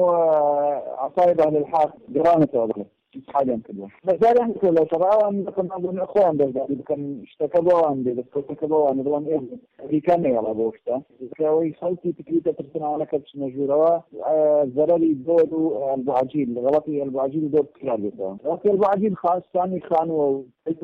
عەسایب ئەهلولحەق گەڕانەتەوە حالیان کردووە بەزاریان کرد لە شەڕاوان بکەن خۆیان بەرداری بکەن شتەکە بۆوان بێ دەستکەوتەکە بۆوان دەڵێن ئەمریکا نەیەڵا بۆ شتە ئەوەی خەڵکی تکرید دەترسنەوەکە بچنە ژوورەوە زەرەری دۆر و ئەلبوعەجیل غەڵەتی ئەلبوعەجیل دۆر کار بێتەوە وەختی ئەلبوعەجیل خاستانی خانووە و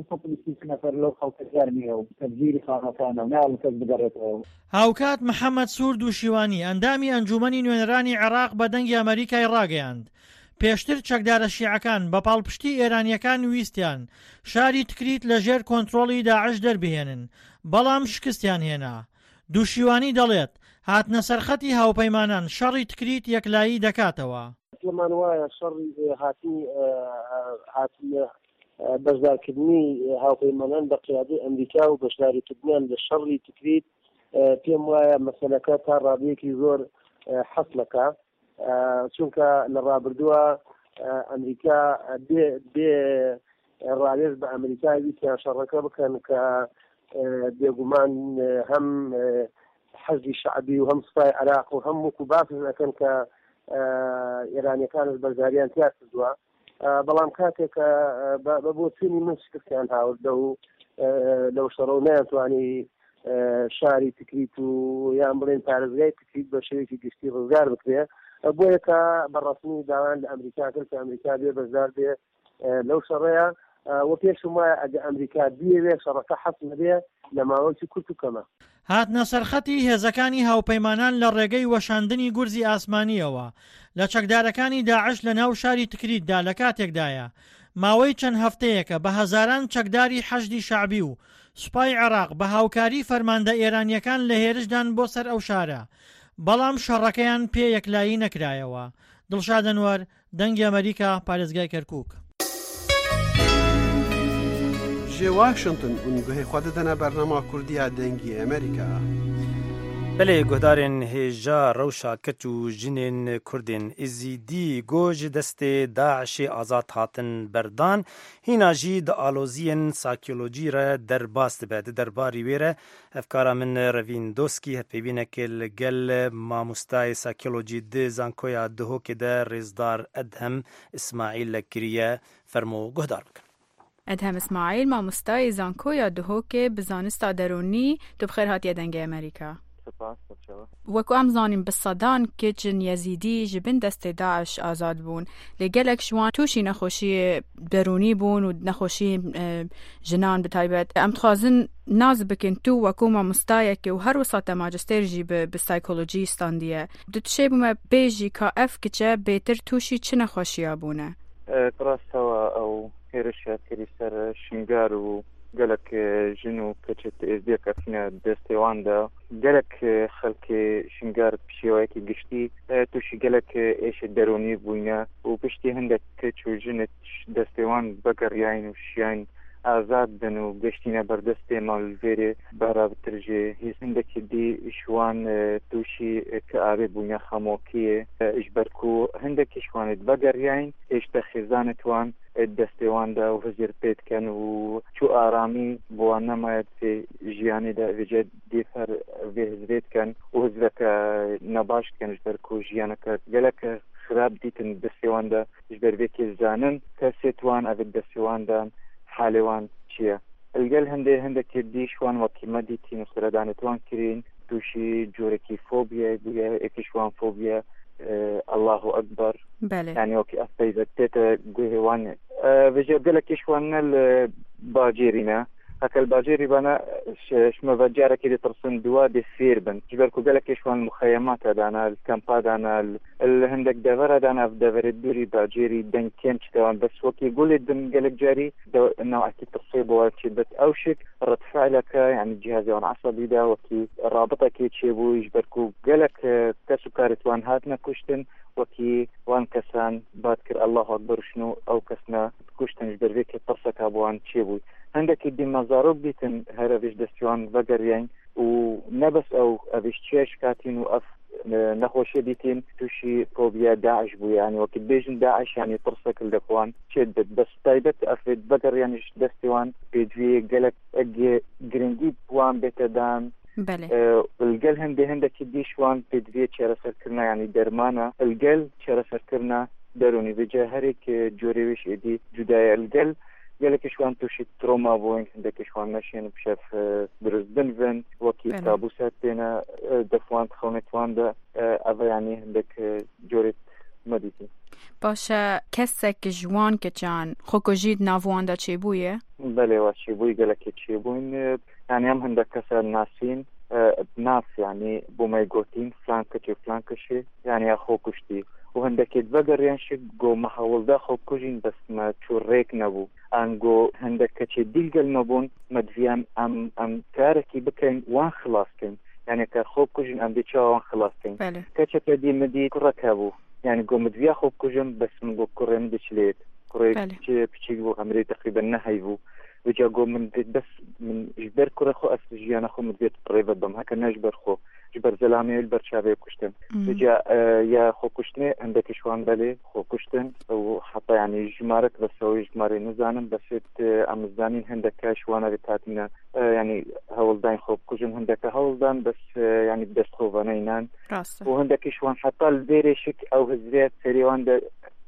نەفەر لەو خەڵکە جار نییە و تەبجیری خانەکانە و ناڵ کەس بگەڕێتەوە. هاوکات محەممەد سوورد و شیوانی ئەندامی ئەنجومەنی نوێنەرانی عێراق بە دەنگی ئەمریکای ڕاگەیاند پێشتر چەکدارە شیعەکان بە پاڵپشتی ئێرانیەکان ویستیان شاری تکرید لە ژێر کۆنتڕۆڵی داعش دەربهێنن بەڵام شکستیان هێنا. دووشیوانی دەڵێت هاتنە سەرخەتی هاوپەیمانان شەڕی تکرید یەکلایی دەکاتەوە. پێمان وایە شەڕی هاتنی هاتنە بەشدارکردنی هاوپەیمانان بە قیادەی ئەمریکا و بەشداریکردنیان لە شەڕی تکریت پێم وایە مەسەلەکە تا ڕابەیەکی زۆر حەسلەکە، چونکە لە ڕابردووە ئەمریکا بێ ڕاوێژ بە ئەمریکای ویسیان شەڕەکە بکەن کە بێگومان هەم حەزبی شعبی و هەم سوپای عێراق و هەم وەکو باسز ئەکەن کە ئێرانیەکانش بەشداریان تیا کردووە، بەڵام کاتێکە بە بۆ چینی من شکستیان هاوردە و لەو شەڕە نەیانتوانی شاری تکریت و یان بڵێن پارێزگای تکریت بە شێوەیەکی گشتی ڕزگار بکرێ، بۆیە کە بەڕەسمی داوان لە ئەمریکا کرد کە ئەمریکا بێ بەشدار بێ لەو شەڕەیە و پێشم وایە ئەگە ئەمریکا بیەوێ شەڕەکە حەسم بێ لە ماوەیەکی کورت و کەمە. هاتنە سەرخەتی هێزەکانی هاوپەیمانان لە ڕێگەی وەشاندنی گورزی ئاسمانیەوە لە چەکدارەکانی داعش لە ناو شاری تکریتدا لە کاتێکدایە ماوەی چەند هەفتەیەکە بە هەزاران چەکداری حەشدی شعبی و سوپای عێراق بە هاوکاری فەرماندە ئێرانیەکان لە هێرشدان بۆ سەر ئەو شارە، بەڵام شەڕەکەیان پێ یەکلایی نەکرایەوە. دڵشاد ئەنوەر، دەنگی ئەمریکا، پارێزگای کەرکووک. جێ واشنگتن ئونگوهی خوا دەدەنە بەرنامە کوردیە دەنگی ئەمریکا. بەلێ گۆدارên هێژا ڕەوشا کەت و ژنên کوردên ئێزیدی گۆژ دەستێ داعشê azad hatin berdan hîna jî di aloziyên sakyolojî re derbas dibe. Di derbarî wê re hevkara min Revîn Doskî hevpeyvînekê li gel mamostayê sakyolojî di zankoya Duhokê de Rêzdar Edhem İsmaîl kiriye. Fermo guhdar bikin. ادهم اسماعیل مامۆستای زانکۆیا دهۆکێ bi zanista derûnî tu bi xêr hatiye dengê Amerîka. وەکو ئەم زانین bi sedan keçin Yezîdî ji bin destê Daeş azad bûn. Lê gelek ji wan tûşî nexweşiyê derûnî bûn û nexweşiyên jinan bi taybet. Em dixwazin naz bikin tu wekû mamostayekê û her wisa te majistêr jî bi psîkolojî standiye. Du tişê bûme bêjî ka ev kiçe bêtir tûşî çi nexweşiya bûne. ڕاستەوە ئەو هێرشیان کردی سەر شنگار و gelek jin û keçet êzdiyek efîne destêwan de gelek xelkê şingar pişêwayekî giştî tûşî gelek êşê derûnî bûyne û piştî hindek keç û jin destêwan vegeriyayîn û şiyayîn azad bin û geştîne berdestê malvêrê berabitir jê hîs hindekî dî ji wan tûşî ki avê bûyne xemokiyê ji ber ku hindekî ji wan vegeriyayîn êşte xêzanê wan destêwan de û hizir pê dikin û çû aramî bi wan nemaye vê jiyanê de vêce dêfer vê hizrê dikin û hizreke nebaş dikin ji ber ku jiyaneke gelek xirab dîtin destê wan de ji ber vê kê zanin kesê wan evê destê wan de حالê wan çi ye. Gel hindê hindekî dî ji wan wekî me dîtîn û xiradanê wan kirîn tûşî corekî fobiye bûye êkî ji wan fobiye Allahu Ekber yani wekî ev peyvek tête guhê wan e. Vêje gelekî ji wan ne li bacêrî ne heke li bacêrî bana ji me ve carekê dîtirsin duwa dê fêr bin ji ber ku gelekî ji wan muxeyemata dana li kempa dana li hindek devera dana ev deverê dûrî bacêrî deng kêm çi dewan bes wekî gulê din gelek carî newekî tirsê bi we çê bet ew şik redfeileke yani cihazê wan esebî de wekî rabitekê çêbû ji ber ku gelek kes û karê wan hatine kuştin wekî wan kesan bad kir Allahu Ekber şinû ew kes ne kuştin ji ber vê kê tirseka bi wan çêbû. هندێکی دیمەزارۆ بیتن هەرەویش دەستیوان بەگەریان و نەبەس ئەو ئەویش چێش کاتین و ئەف نەخۆشیە دیتین تووشی فۆبیا داعش بوو یانی وەکی بێژن داعش یانی ترسەکل دەخوان چێت بێت بەس تایبەت ئەفێت بەگەڕیانیش دەستیوان پێدوێ گەلک ئەگێ گرنگی بوان بێتەدان الگەل هەندێ هەندێکی دیشوان پێدوێ چێرەسەرکردنا یانی دەرمانە الگەل چێرەسەرکردنا دەرونی بێجە هەرێک جۆرێویش ئێدی جودایە الگەل gelekîşwan tûşî troma bûn hindekîşwan neşên bişef birizdin bin wekî kabûsat têne defwan xewnet de ev yanî hindek corê me dîtî. Baş e kesek ji wan keçan xwe jî nav wan de çêbûye? Belê wa çêbûyî gelekî çêbûn yani em hindek kesa nasîn nas yani bû me gotîn flan keçê flan kişî yani ya xwe kuştî û hindekê vegeriyên şik got me hewilda xwe kujîn bes me çû rêk nebû an got hindek keçê dîlgel me bûn me diviyem em em karekî bikin wan xilas kin yani ka xwe kujîn em dê çawa wan xilas kin keçeke dî me dî kurek hebû yani got me diviya xwe kujim bes min got kurê min dê çilêt كوري بيشيك بو عمري تقريبا نهيبو وجا قوم من بس من جبر كره خو أسجي أنا خو من بيت بريفة ضم هكا نجبر خو جبر زلامي البر شابي كشتن وجا آه يا خو كشتني عندك شوان بالي خو كشتن وحتى يعني جمارك بس هو جماري نزانم بس أمزانين عندك شوانا بتاعتنا آه يعني هول داين خو كجن عندك هول دان بس آه يعني بس خو بنينان وعندك شوان حتى البيرشك أو هزيات سريوان ده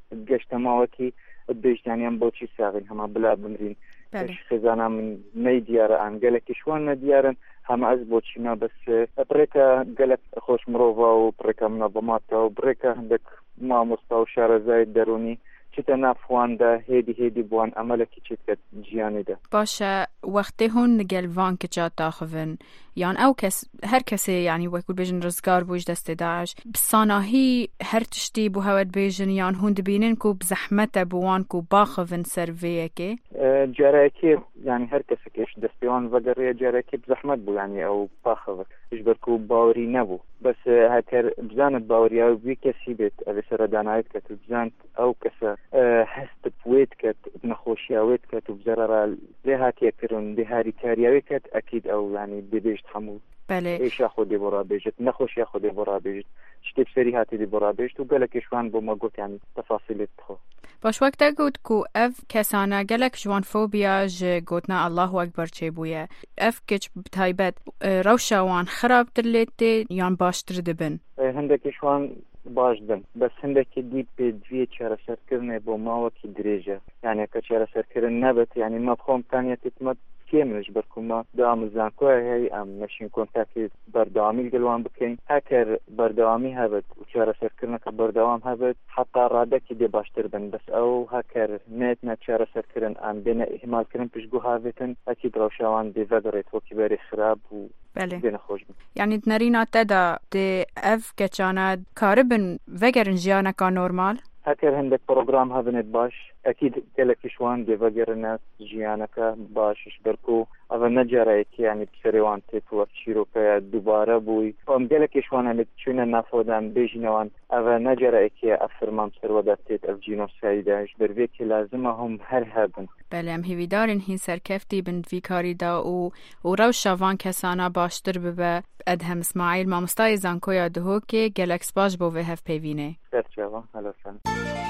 جشتماوكي بديش يعني أم بوشي ساغين هما بلا بمرين ايش خزانة من مي ديارة عن قالك شوان ديارن هم أزبط شنا بس بريكا قالك خوش مروفا وبريكا منظماتها وبريكا عندك ما مستوى شارع زايد دروني چتنا فوان ده هيدي هيدي بوان عملك چت جياني ده باشا وقتهن نقل وان كجا تاخذن يعني او كس هر كسي يعني ويقول بيجن رزقار بوج دست داعش بصاناهي هر تشتي بو هود بيجن يعني هون دبيننكو بزحمته بوانكو باخذن سيرفيكي جاراكي يعني هر كسكيش دستيوان وقرية جاراكي بزحمت بو يعني او باخذ اجبركو باوري نبو بس هكر بزانت باوري او بي كسي بيت ابي سردانايت كت بزانت او كسا هست بويت كت بنخوشياويت كت وبزرر لها كيكرون بهاري كارياوي كت اكيد او يعني بديش تحمل بله ايش اخذ برا بيجت نخوش ياخذ برا بيجت شتي بسري هاتي دي برا بيجت وقالك شوان بو ما قلت يعني تفاصيل تخو باش وقتا قلت كو اف كسانا قالك جوان فوبيا ج قلتنا الله اكبر چه بويا اف كش بتايبت روشا وان خراب تلتي يان باش تردبن هندك شوان باش دن بس هندك دي بدوية چارة سركرنه بو ماوكي دريجة يعني كچارة سركرن نبت يعني مفهوم تانية تتمت كيمش بركوما دام زانكو هي ام ماشين كونتاكت بردامي قلوان بكين هكر بردامي هبت وشارة سركرنا كبردوام هبت حتى رادك دي باشتر بن بس او هكر نتنا شارة سركرن ام بين اهمال كرن بشجو هافتن اكيد روشاوان دي فدرت وكباري خراب و بله يعني تنرينا تدا دي اف كچانا كاربن وگرن جيانا كا نورمال هكر عندك بروجرام هذا باش اكيد قالك شوان دي فجر الناس جيانك باش بركو اذا نجريك يعني بسريوان تتو شيروكا دوباره بوي فهم قالك شوان عم تشونا نافودان بيجنوان اذا نجريك افرمان سرودات تت الجينو سايداش بربيك لازمهم هر هبن بله ام هیویدارن هین سرکفتی بند ویکاری دا و و روشاوان کسانا باشتر ببه ادهم اسماعیل مامستای زانکویا دهو که گلکس باش بو به هف پیوینه درچاوا هلا سن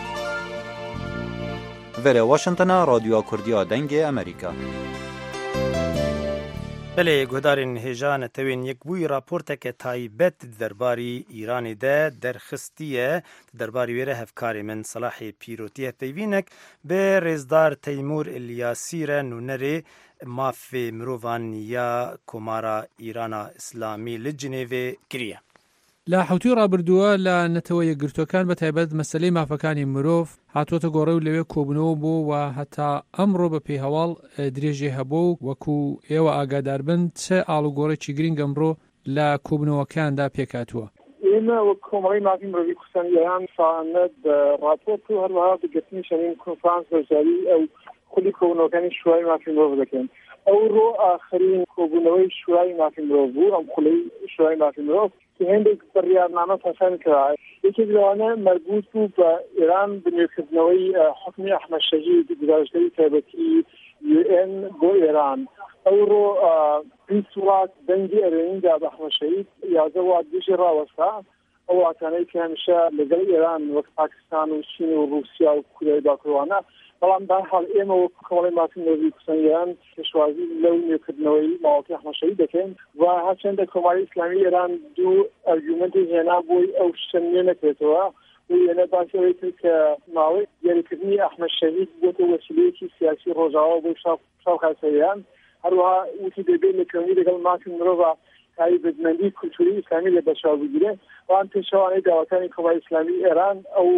وره واشنطن رادیو کردیا دنگ امریکا بله گودارین هجان توین یک بوی راپورت که تایبت درباری ایرانی ده درخستیه درباری ویره هفکاری من صلاح پیروتیه پیوینک به رزدار تیمور الیاسیر نونری مافی مروان یا کمارا ایران اسلامی لجنیوه کریه لا حوتی رابردووە لە نەتەوەیە گرتوەکان بە تایبەت مەسەلەی مافەکانی مرۆڤ هاتوۆتە گۆڕێ و لەوێ کۆبنەوە بوو و هەتا ئەمڕۆ بە پێی هەواڵ درێژێ هەبوو وەکو ئێوە ئاگادار بن چه ئاڵوگۆڕێکی گرنگ ئەمڕۆ لە کۆبنەوەکاندا پێکاتووە. ئێمە وەک کۆمەڵی مافی مرۆڤی کوردستانیان ساڵانە ڕاپۆرت و هەروەها بگەتنی شەوین کۆنفرانس بەشداری ئەو خولی کۆبنەوەکانی شورای مافی مرۆڤ دەکەن. ئەو ڕۆ ئاخرین کۆبوونەوەی شورای مافی مرۆڤ بوو ئەم خولەی شورای مافی مرۆڤ که هندێک بڕیارنامە پەسەند کرا یەکێک لەوانە مەربوط بوو بە ئێران بنوێکردنەوەی حکمی ئەحمەد شەهید گزارشتەی تایبەتی یو ئێن بۆ ئێران ئەو ڕۆ بیست وڵات دەنگی ئەرێنیدا بە ئەحمەد شەهید یازدە وڵات دژی ڕاوەستا ئەو وڵاتانەی کە هەمیشە لەگەڵ ئێران وەک پاکستان و چین و رووسیا و کورەی باکوڕوانە بەڵام بەرحاڵ ئێمە وەک کۆمەڵی مافی مرۆڤی کوردستانیان پێشوازی لەو نوێکردنەوەی ماوەکەی ئەحمەد شەهید دەکەین و هەرچەندە کۆمەڵی ئیسلامی ئێران دوو ئەرگومنتی هێنا بۆی ئەو شتە نوێ نەکرێتەوە و ئێمە باسەوەی کرد کە ماوەی دیاریکردنی ئەحمەد شەهید بۆتە وەسیلەیەکی سیاسی ڕۆژاوا بۆی شاوخاسەریان هەروەها وتی دەبێت لە کەونی لەگەڵ مافی مرۆڤ تایبەتمەندی کولتوری ئیسلامی لە بەرچاو بگیرێ وان پێشەوانەی داواکانی کۆمەڵی ئیسلامی ئێران ئەو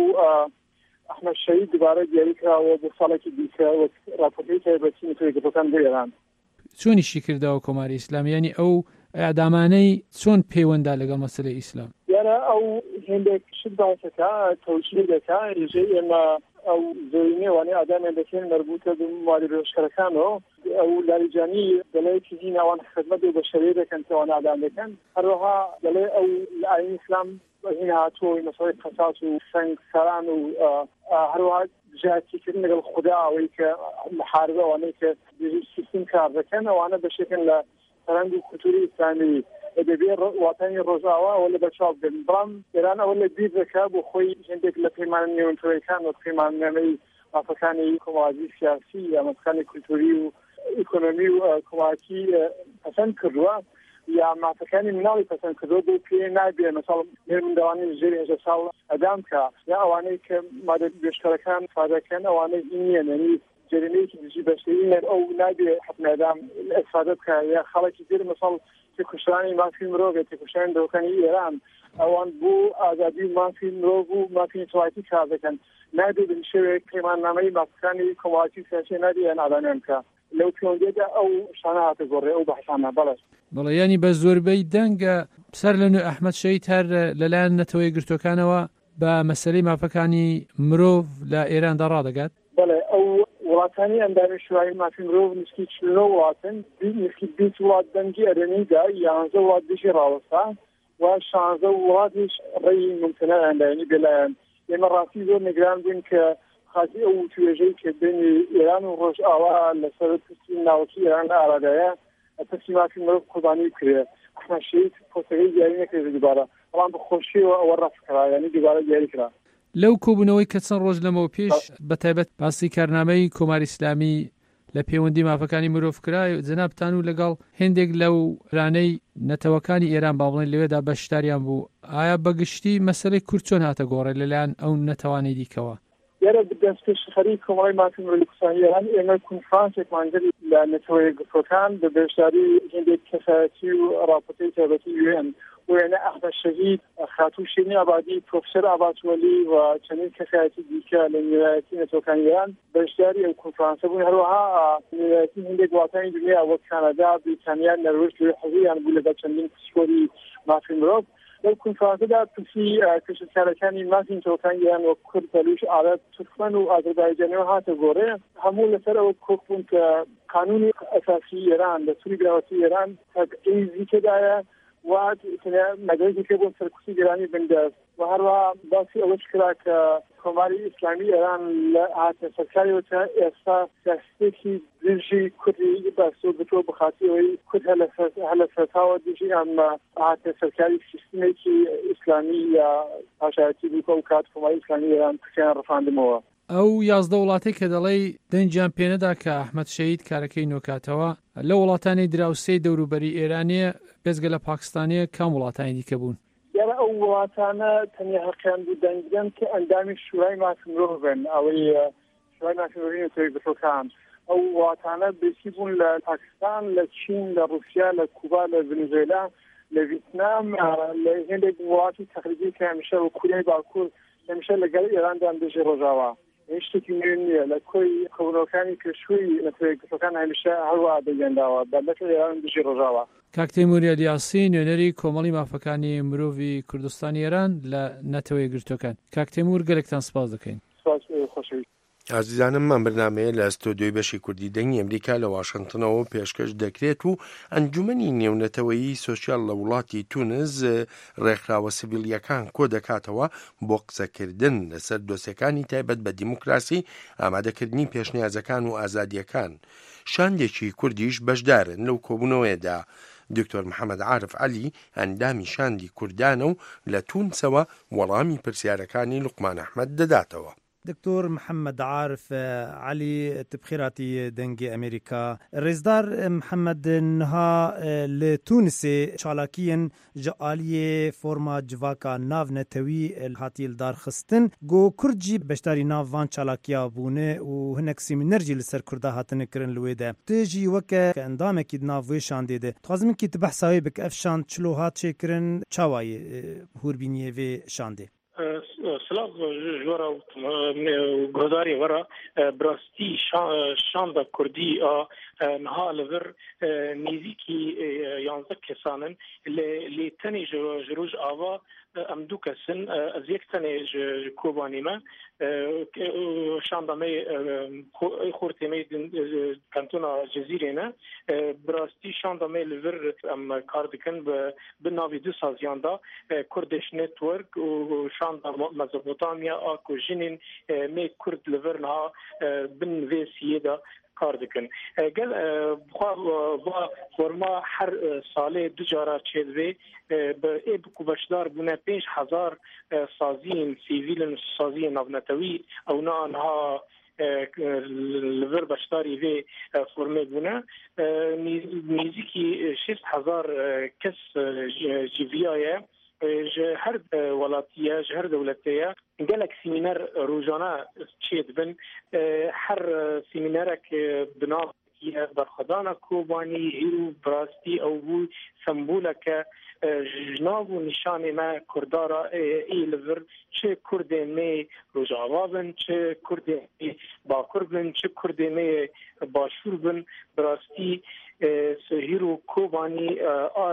ئەحمەد شەهید دوبارە دیاری کراوە بۆ ساڵێکی دیکە وەک راپۆرتەی تایبەتی نوێکردنەوەکان بۆ ئێران. چۆنیشی کردەوە کۆماری ئیسلامی ینی ئەو ئەعدامانەی چۆن پەیوەندا لەگەڵ مەسەلەی ئیسلام؟ یارە ئەو هێندێک شت باسەکە تەوجیه دەکا ڕێژەی ئێمە ئەو زۆرینەوانەی ئادامیان دەکەن مربوطە بە موالی بێشکەرەکانەوە ئەو لاریجانی دەڵێکی هیناوان خدمەت و بەشەرەیە دەکەن کەوان ئادام دەکەن هەروەها دەڵێ ئەو لە ئاین ئیسلام هنا توي مسؤولية قصاص وسنج سران وهروها جاتي كنا قبل خداع ويك محاربة وانيك بيجيسين كارده كان وانا بشكل فرنج كتوري إسلامي إدبي وطني رجاوة ولا بشاب بالبرام إيران ولا بيد ذكاب وخوي عندك لقيمان نيوتريكان وقيمان نمي مفكاني كومازي سياسي مفكاني كلتوري وإيكونومي وكوماكي حسن كروا يا مفكاني مناوي حسن كروا بوكي نايبي مثلا من دواني الجري جسال أدامك يا أوانيك ما بيشتركان فادكان أوانيك إني يعني جريميك بيجي بشرين أو نايبي حتى أدام الإفادتك يا خلك كثير مثلا تكشاني ما في مروجة تكشان دوكاني إيران أوان بو أزادي ما في مروجو ما في سواتي كذا كان نادي بالشيء كمان نامي مفكاني كواتي سياسي نادي أنا أدانيمك لو كان جدا أو شناعة تجري أو بحثنا بلاش. والله يعني بزور بيدنجا بسر لأنه أحمد شهيد هر للآن نتوي قرتو كانوا بمسألة مفكاني مروف لإيران درادقات. بله أو وطني عندنا شوي ما في مروف نسكت شنو وطن نسكت بيت وطن جي أدني جاي يعني زو وطن شيء راسه وشان زو وطن ري ممكن عندنا بلا لما راسي زو نجرام دينك خاصي أو توجيه كبين إيران وروش أواه لسبب تسليم ناوكي إيران أرادية التسليم في مروف قرباني كريه أحمد شهيد فوتغي جاري نكري دبارة طبعا بخوشي وورف كرا يعني دبارة جاري كرا لو كوبنەوەی کە چەند ڕۆژ لەمەوە پێش بەتایبەت باسی کارنامەی کۆماری ئیسلامی لە پەیوەندی مافەکانی مرۆڤ کرا جەنابتان و لەگەڵ هێندێک لەو رانەی نەتەوەکانی ئێران با بڵێن لەوێدا بەشداریان بوو ئایا بەگشتی مەسەلەی کورد چۆن هاتە گۆڕێ لەلایەن ئەو نەتەوانەی دیکەوە یارە بدەستپێشخەری کۆمەڵی مافی مرۆڤی کوردستانی ئێران ئێمە کنفرانسێکمان کرد لە نەتەوەی گرتوەکان بە بەشداری هێندێک کەسایەتی و راپۆرتەی تایبەتی یو ئێن وأنا أحمد شهيد خاتو شيرين عبادي بروفيسور عباس ولي وشنين كفايتي ديكا للولاياتين توكان إيران بشداري أو كونفرانس بون هروها الولاياتين هندك وطني دنيا وكندا بريطانيا النرويج للحظي أنا بقول لك شنين كسكوري ما في مروب لو كونفرانس ده تسي كشكالكاني ما في توكان إيران وكرد بلوش عرب تركمان وأذربيجان وهات غوري همول لسر أو كوكون كقانون أساسي إيران دستور دولتي إيران تقييزي كده وقت مدرسة كبون سرکوسی گرانی بنده و هر وقت باسی اوش کرد که کماری اسلامی ایران لعات سرکاری و تا ایسا سیاستی که دیجی کردی بسو بطور بخاطی وی کرد هل فتاوى دیجی اما عات سرکاری سیستمی که اسلامی یا پاشایتی بیکو و کات کماری اسلامی ایران کسیان رفانده موا ئەو یازدە وڵاتی کە دەڵێ دەنجیان پێنەدا کە ئەحمەد شەهید کارەکەی نۆکاتەوە لە وڵاتانی دراوسەی دەوروبەری ئێرانیە بێزگە لە پاکستانیە کام وڵاتانی دیکە بوون یارە ئەو وڵاتانە تەنیا هەقیان بوو دەنگدەن کە ئەندامی شورای مافی مرۆڤ بن ئەوەی شورای مافی مرۆڤی نەتەوەی گرتوەکان ئەو وڵاتانە بێسی بوون لە پاکستان لە چین لە رووسیا لە کوبا لە ڤنزوێلا لە ڤیتنام لە هێندێک وڵاتی تەقریبی کە هەمیشە وە کوریای باکوور هەمیشە لەگەڵ ئێراندا دەژی ڕۆژاوە هیچکی نوێن نییە لە کۆی کەونەکانی کەشووی نەتەوەی گرتوەکان هەمیشە هەروە دەگەنداوە بەلەکە ئێران دژی ڕۆژاوە کاک تەیموور ئەلیاسی نوێنەری کۆمەڵی مافەکانی مرۆڤی کوردستانی ئێران لە نەتەوەی گرتوەکان کاک تەیموور گەلێکتان سپاس دەکەین سپاس خۆشەویست عزیزانم من بەرنامەیە لە ئەستۆدیۆی بەشی کوردی دەنگی ئەمریکا لە واشنگتنەوە پێشکەش دەکرێت و ئەنجومەنی نێونەتەوەیی سۆسیال لە وڵاتی تونس ڕێکخراوە سیڤیلیەکان کۆ دەکاتەوە بۆ قسەکردن لەسەر دۆسیەکانی تایبەت بە دیموکراسی ئامادەکردنی پێشنیازەکان و ئازادیەکان شاندێکی کوردیش بەشدارن لەو کۆبوونەوەیەدا دکتۆر محەممەد عارف عەلی ئەندامی شاندی کوردانە و لە تونسەوە وەڵامی پرسیارەکانی لوقمان ئەحمەد دەداتەوە دكتور محمد عارف علي تبخيراتي دنجي أمريكا رزدار محمد نها لتونسي شالاكيا جالية فورما جواكا ناف نتوي الهاتي الدار خستن جو كرجي بشتاري ناف وان شالاكيا بونه وهناك سيمينرجي لسر كردا هاتن كرن لويدا تيجي وكا اندامك كي ناف ويشان ديده تخازم كي تبحثاوي بك افشان تشلو هات شكرن چاواي هوربينيه في شاندي سلاف جورا وغداري ورا براستي شاندا كردي نها لفر نيزيكي يانزك كسانن اللي تاني جروج آوا ام دو کسن از یک تنه کوبانی ما شاندامه خورتی می کانتونا جزیره نه براستی شاندامه لور ام کاردکن به ناوی دو سازیاندا کردش نتورک و شاندا مزبوطامیا آکو جنین می کرد لور نه بن ویسیه دا کار دکن. گل با فرما هر ساله دو جارا چهلوی به ای بکو بشدار بونه پنج هزار سازین سیویل سازی نونتوی او نه آنها لور بشداری وی فرمه بونه نیزی شش هزار کس جیویایه هر ولاتیه هر دولتیه گلک سیمینار روزانه چید بن هر سیمینارک بنا برخدان کوبانی هیرو براستی او بو سمبولک جناب و نشان ما کردارا ایلور چه کرد می روزاوا بن چه کرد می باکر بن چه کرد می باشور بن براستی هیرو کوبانی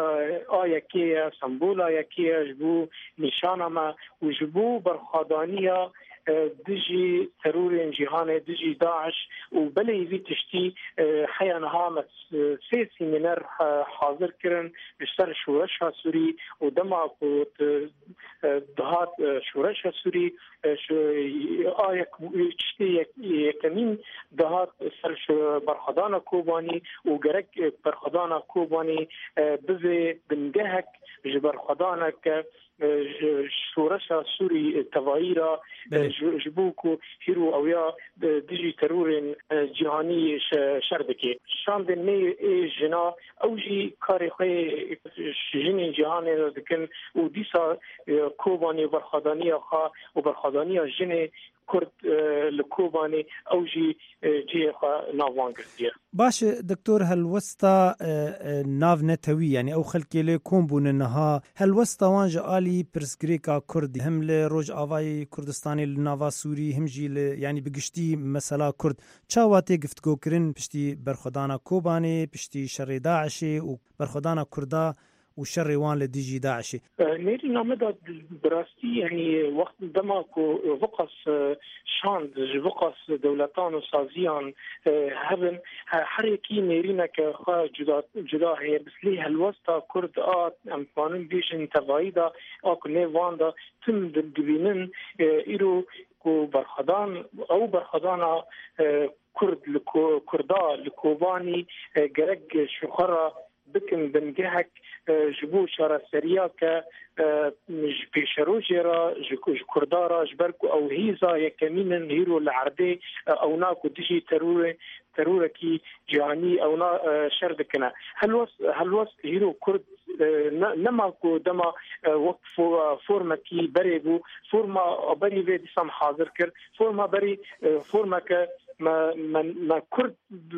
آیکی سمبول آیکی جبو نشان ما و جبو برخدانیا دجي ترور جهان دجي داعش وبلي في تشتي حيانها سي سيمينار حاضر كرن اشتر شورشها سوري ودمع دهات شورشها سوري آيك تشتي يكمين دهات سر برخدان كوباني وغرق برخدان كوباني بزي بنجهك جبرخدانك شورشا سوري توايرا جبوكو هيرو اويا ديجي ترور جهاني شردكي شاندن مي جنا اوجي كاري خي جنين جهاني دكن وديسا كوباني برخدانيا خا وبرخدانيا جني كرد لكوباني اوجي جي خا نافوان كرديا باش دكتور هالوسطى ناف نتوي يعني او خلكي لكم بوننها هالوسطى وانجا الي برسكريكا كردي هم لروج اواي كردستاني لنافا سوري هم جي يعني بقشتي مثلا كرد تشاواتي قفتكو كرن بشتي برخدانا كوباني بشتي شر داعشي وبرخدانا كردا وشر وان لديجي داعشي نيري نامدا براستي يعني وقت دماكو وقص شاند وقص دولتان وسازيان هبن حركي نيرينا كخا جدا جدا هي بس ليه الوسطى كرد آت امكانن بيشن توايدا اكو نيواندا تم دبينن ايرو كو برخدان او برخدانا كرد لكو كردا لكوباني جرق شخرا بكن بنجهك جبو شارع سريا ك بيشروجرا كردارا جبركو او هيزا يكمين هيرو العربي او ناكو دجي ترور تروركي جاني او نا شردكنا هلوس هلوس هيرو كرد نماكو دما وقت فورمكي بريبو فورما بري في دسم حاضر كر فورما بري فورمك ما ما ما كرد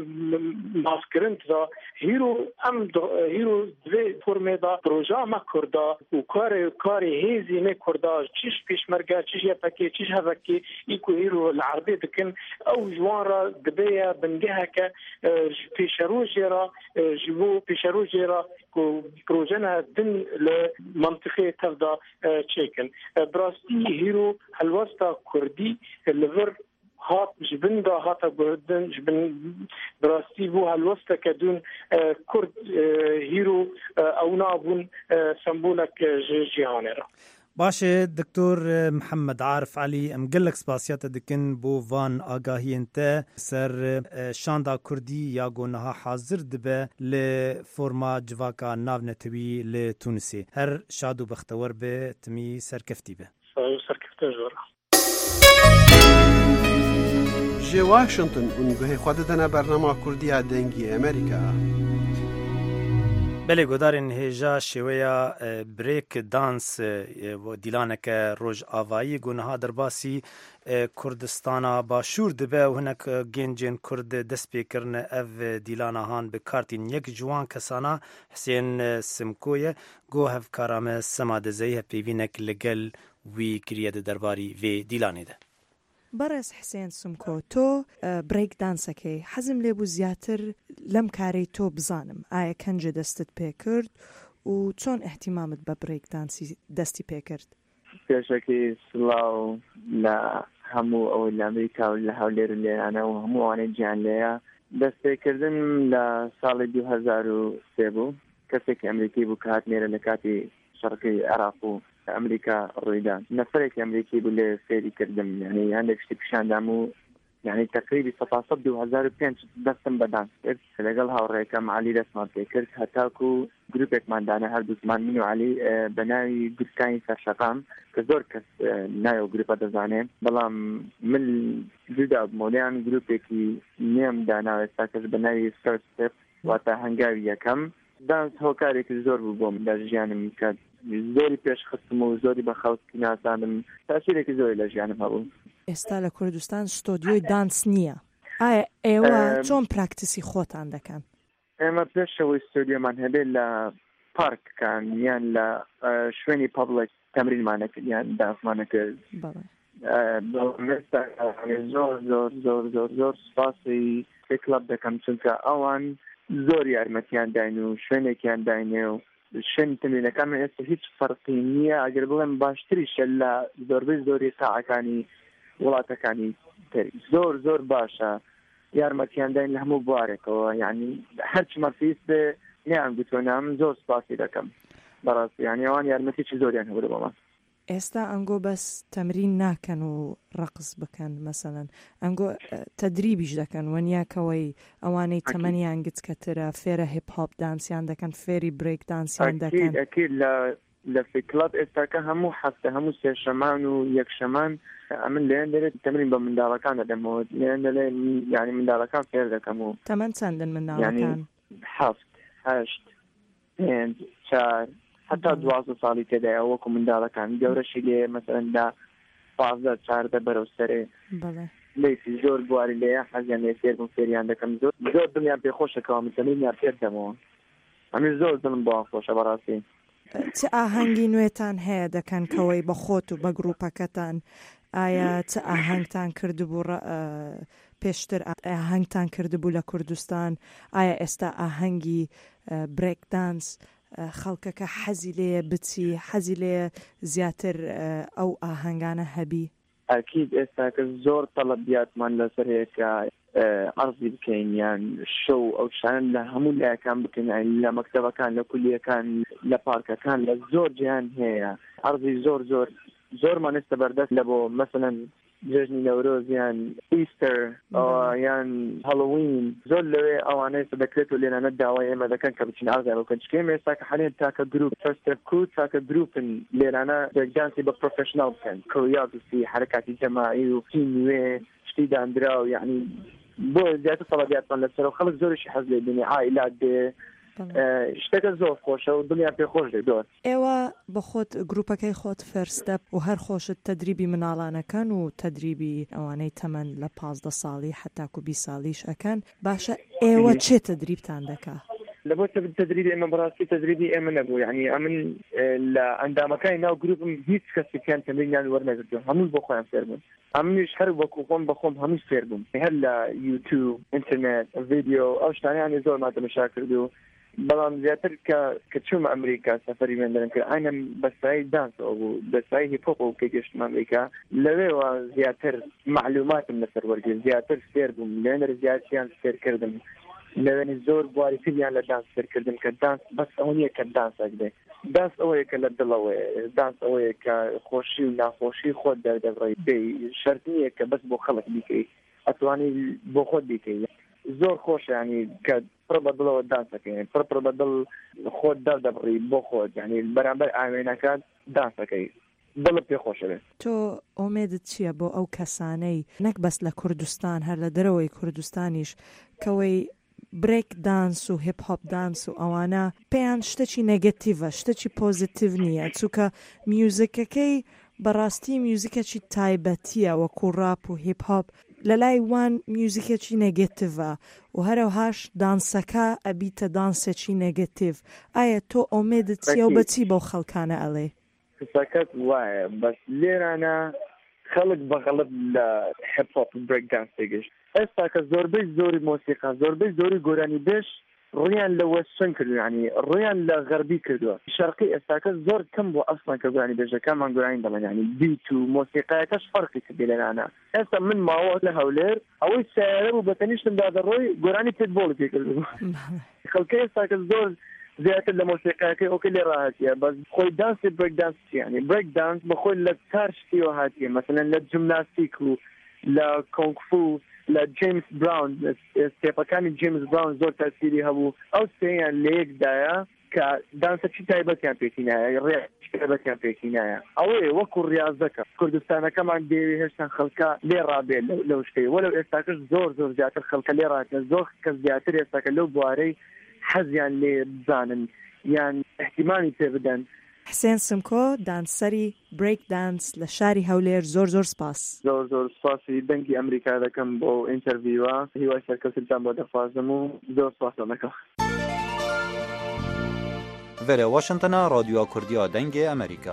ماسكرنت ذا هيرو ام هيرو دوی فرمه دا پروژه ما کرده و کار کار هیزی نه کرده چیش پیشمرگه چیش یا پکی چیش هفکی ایکو هیرو العربی دکن او جوان را دبیا بنگه که پیشروجی را جبو پیشروجی را کو پروژه نه دن لمنطقه تفدا چیکن براستی هیرو هلوستا کردی لور هات جبن دا هات بردن جبن براستی بو هالوسط كدون كرد هيرو او نابون سمبولك جهانرا باشه دكتور محمد عارف علي ام قلك سباسيات دكن بو فان آگاهی انت سر شاندا كردي ياغو نها حاضر دبه لفورما جواكا ناو نتوي لتونسي هر شادو بختور به تمي سركفتي به سركفتي جورا جي واشنطن اونگوه خود دنا برنامه کردی دنگی امریکا بله گودارین هجا شویا بریک دانس و دیلانک روج آوایی گونها درباسی کردستانا باشور دبه و هنک گنجین کرد دست پیکرن او دیلانا هان به کارتین یک جوان کسانا حسین سمکوی گو هف کارام سما دزیه پیوینک لگل وی کریە دەرباری vê دیلانێدا. بەڕێز حسێن سمکۆ تۆ برێک دانسەکەی حەزم لێ بوو زیاتر لەم کارەی تۆ بزانم ئایا کەنجە دەستت پێ کرد و چۆن احتیمامت بە برێک دانسی دەستی پێ کرد؟ پێشەکەی سڵاو لە هەموو ئەوەی لە ئەمریکا و لە هەولێر و لێرانە و هەموو ئەوانەی گیان لێیە دەستپێکردن لە ساڵی دوو هەزار و سێ بوو کەسێکی ئەمریکی بوو کە هات نێرە لە کاتی شەڕەکەی عێراق و ئەمریکا ڕوویدا نەفرێکی ئەمریکی بوو لێ فێری کردم یعنی هەندێک شتی پیشاندام و یعنی تقریبی سەد دوو هەزار و پێنج دەستم بەدانس کرد لەگەڵ هاوڕێکەم عەلی دەستمان پێ کرد هەتاکو گروپێکماندانە هەردووکمان من و عەلی بە ناوی گروپکانی سەرشەقام کە زۆر کەس ناوی و گروپە دەزانێ بەڵام من جودا بمۆلیان گروپێکی نێم داناوە ئێستا کەس بە ناوی فەرست ستێپ واتە هەنگاوی یەکەم دانس هۆکارێکی زۆر بوو بۆم لە ژیانم کە زۆری پێشخستم و زۆری بە خەڵکی نازانم تاثیرێکی زۆری لە ژیانم هەبوو. ئێستا لە کوردستان ستۆدیۆی دانس نییە ئایا ئێوە چۆن پراکتیسی خۆتان دەکەن؟ ئێمە پێشەوەی ستۆدیۆمان هەبێت لە پارکەکان یان لە شوێنی پەبلیک تەمرینمانەکرد یان دانسمانەکرد زۆر زۆر زۆر زۆر زۆر سپاسی کلەب دەکەم چونکە ئەوان زۆر یارمەتیان داین و شوێنێکیان داینێ و شوێنی تەمرینەکان ئێستا هیچ فەرقی نییە ئەگەر بڵێم باشتریشە لە زۆربەی زۆری ساعەکانی وڵاتەکانی تری زۆر زۆر باشە یارمەتیان داین لە هەموو بوارێکەوە یعنی هەرچمە پێویست بێ نیان گوتوۆنام زۆر سپاسی دەکەم بەڕاستی یعنی ئەوان یارمەتیی زۆریان هەبوو بەمە. ئێستا ئەنگۆ بەس تەمرین ناکەن و ڕقس بکەن مەسەڵەن ئەنگۆ تەدریبیش دەکەن وەنیاکەوەی ئەوانەی تەمەنیان گچکەترە فێرە هیپ هۆپ دانسیان دەکەن فێری برێک دانسیان دەکەن ئەکید لە لە کلەب ئێستاکە هەموو هەفتە هەموو سێشەمان و یەکشەمان ئەمن لێن دەرێت تەمرین بە منداڵەکان دەدەمەوە لێن دەڵێ یعنی منداڵەکان فێر دەکەم و تەمەن چەندن منداڵەکان؟ هەفت هەشت پێنج چار حتا دوازدە ساڵی تێدایە وەکو منداڵەکان گەورەشی لێ مەسەرەن دا پازدە چاردە بەرەو سەرێ لەیسی زۆر بواری لێە حەزیان لێ فێر بووم فێریان دەکەم زۆر زۆر دڵیان پێخۆشەکەوە من تەمرینیان فێر دەمەوە ئەمێ زۆر دڵم بۆ خۆشە بەڕاستی. چ ئاهەنگی نوێتان هەیە دەکەن کەوەی بە خۆت و بە گروپەکەتان ئایا چ ئاهەنگتان کردبوو پێشتر ئاهەنگتان کردبوو لە کوردستان ئایا ئێستا ئاهەنگی برێک دانس خەڵکەکە حەزی لێ بچی حەزی لێ زیاتر ئەو ئاهەنگانە هەبی؟ ئەکید ئێستا کە زۆر تەڵەبیاتمان لەسەر هەیە کە عەرزی بکەین یان شەو ئەو شانە لە هەموو لایەکان بکەین لە مەکتەبەکان لە کولیەکان لە پارکەکان لە زۆر جیان هەیە عەرزی زۆر زۆر زۆرمان ئێستا بەردەست لە بۆ مەسەڵەن جژنی نەورۆز یان ئیستەر یان هەڵۆوین زۆر لەوێ ئەوانەی دەکرێت و لێنانە داوای ئێمە دەکەن کە بچین ئازای بکەن چکەم ئێستا کە حالێن تاکە گروپ فەرستەپ کوت تاکە گروپن لێرانە برێکدانسی بە پرۆفێشناڵ بکەن کۆریۆگرافی حرەکاتی جەماعی و تی نوێ شتی دانرا و یعنی بۆ زیاتر تەڵەبیاتمان لەسەر و خەڵک زۆریشی حەز لێ بینی عائیلات دێ شتەکە زۆر خۆشە و دنیا پێ خۆش دێ دۆر. ئێوە بە خۆت گروپەکەی خۆت فەرستەپ و هەر خۆشت تەدریبی مناڵانەکەن و تەدریبی ئەوانەی تەمەن لە پازدە ساڵی حتاکو بی ساڵیش ئەکەن باشە ئێوە چێ تەدریبتان دەکا؟ لە بۆ تەدریبی ئێمە بەڕاستی تەدریبی ئێمە نەبوو یعنی ئەمن لە ئەندامەکانی ناو گروپم هیچ کەسێکیان تەمرینیان وەرنەگرتووە هەموو بۆ خۆیان فێر بوون ئەمنیش هەر وەکو خۆم بە خۆم هەموو فێر بووم هەر لە یوتیوب ئینتەرنێت ڤیدیۆ ئەو شتانیانی زۆر ماتەمەشا کرد و بەڵام زیاتر کە کە چوومە ئەمریکا سەفەری وێندەرم کرد ئاینەم بەسایی دانسەوە بوو بەسایی هیپ هۆپ و کە گەشتم ئەمریکا لەوێوە زیاتر معلوماتم لەسەر وەرگرت زیاتر فێر بووم لێنەر زیاتریان فێر کردم لەوێنی زۆر بواری تریان لە دانس فێرکردن کە دانس بەس ئەو نییە کە دانسێک بێ دانس ئەوەیە کە لە دڵەوەی دانس ئەوەیە کە خۆشی و ناخۆشی خۆت دەردەبڕی پێی شەرت نییە کە بەس بۆ خەڵک بیکەی ئەتوانی بۆ خۆت بیکەی زۆر خۆشە ینی کە پڕ بە دڵەوە دانسەکەی پڕ پڕ بە دڵ خۆت دەردەبڕی بۆ خۆت ینی بەرامبەر ئاوێنەکان دانسەکەی دڵت پێ خۆشە بێت. تۆ ئۆمێدت چییە بۆ ئەو کەسانەی نەک بەس لە کوردستان هەر لە دەرەوەی کوردستانیش کەوەی برێک دانس و هیپ هۆپ دانس و ئەوانە پێیان شتێکی نێگەتیڤە شتێکی پۆزیتیڤ نییە چونکە میوزیکەکەی بەڕاستی میوزیکێکی تایبەتیە وەکو ڕاپ و هیپ هۆپ لە لای وان میوزیکێکی نێگەتیڤە و هەروەهاش دانسەکە ئەبیتە دانسێکی نێگەتیڤ ئایا تۆ ئۆمێدت چیە و بەچی بەو خەڵکانە ئەڵێ؟ قسەکەت وایە بەس لێرانە خەڵک بەغەڵب لە هیپ هۆپ برێک دانس تێگەشت. ئێستا کە زۆربەی زۆری مۆسیقا زۆربەی زۆری گۆرانی بێش ڕویان لە وەسترن کردو، ینی ڕویان لە غەربی کردووە. شەرقی ئێستاکە زۆر کەم بۆ ئەسڵان کە گۆرانی بێژەکانمان گۆرانی دەڵێن، ینی بیت و مۆسیقایەکەش فەرقی کردی لەلانە. ئێستا من ماوە لە هەولێر ئەوەی سیارە بوو بەتەنیشتمدا دەڕۆی گۆرانی پێتبۆڵ پێ کردو. خەڵکە ئێستاکە زۆر زیاتر لە مۆسیقایەکەی ئۆکە لێ ڕاهاتیە، بەس خۆی دانسی برێک دانس ینی برێک دانس بەخۆی لە کار شتیەوە هاتیە، مەسەلەن لە جیمناستیک و لە کۆنگفو لە جیمز براون ستێپەکانی جیمز براون زۆر تەسیری هەبوو. ئەو سێیان لە یەکدایە کە دانسەکی تایبەتیان پێکی نایە، ڕێکی تایبەتیان پێکی نایە. ئەوەیە وەکو ڕاضەکە کوردستانەکەمان دێوی هێشتا خەڵکە لێ ڕابێت لەو شتەی، وەلو ئێستاکەش زۆر زۆر زیاتر خەڵکە لێ ڕاتێت، زۆر کەس زیاتر ئێستاکە لەو بوارەی حەزیان لێ بزانن یان احتیمامی پێ بدەن. حسێن سمکۆ دانسەری بریک دانس لە شاری هەولێر، زۆر زۆر سپاس. زۆر زۆر سپاسی دەنگی ئەمریکا دەکەم بۆ ئینتەرویوە، هیوای سەرکەوتتان بۆ دەخوازم و زۆر سپاسەکەم. Vere Washingtona Radyoya Kurdiya Dengê Amerîka.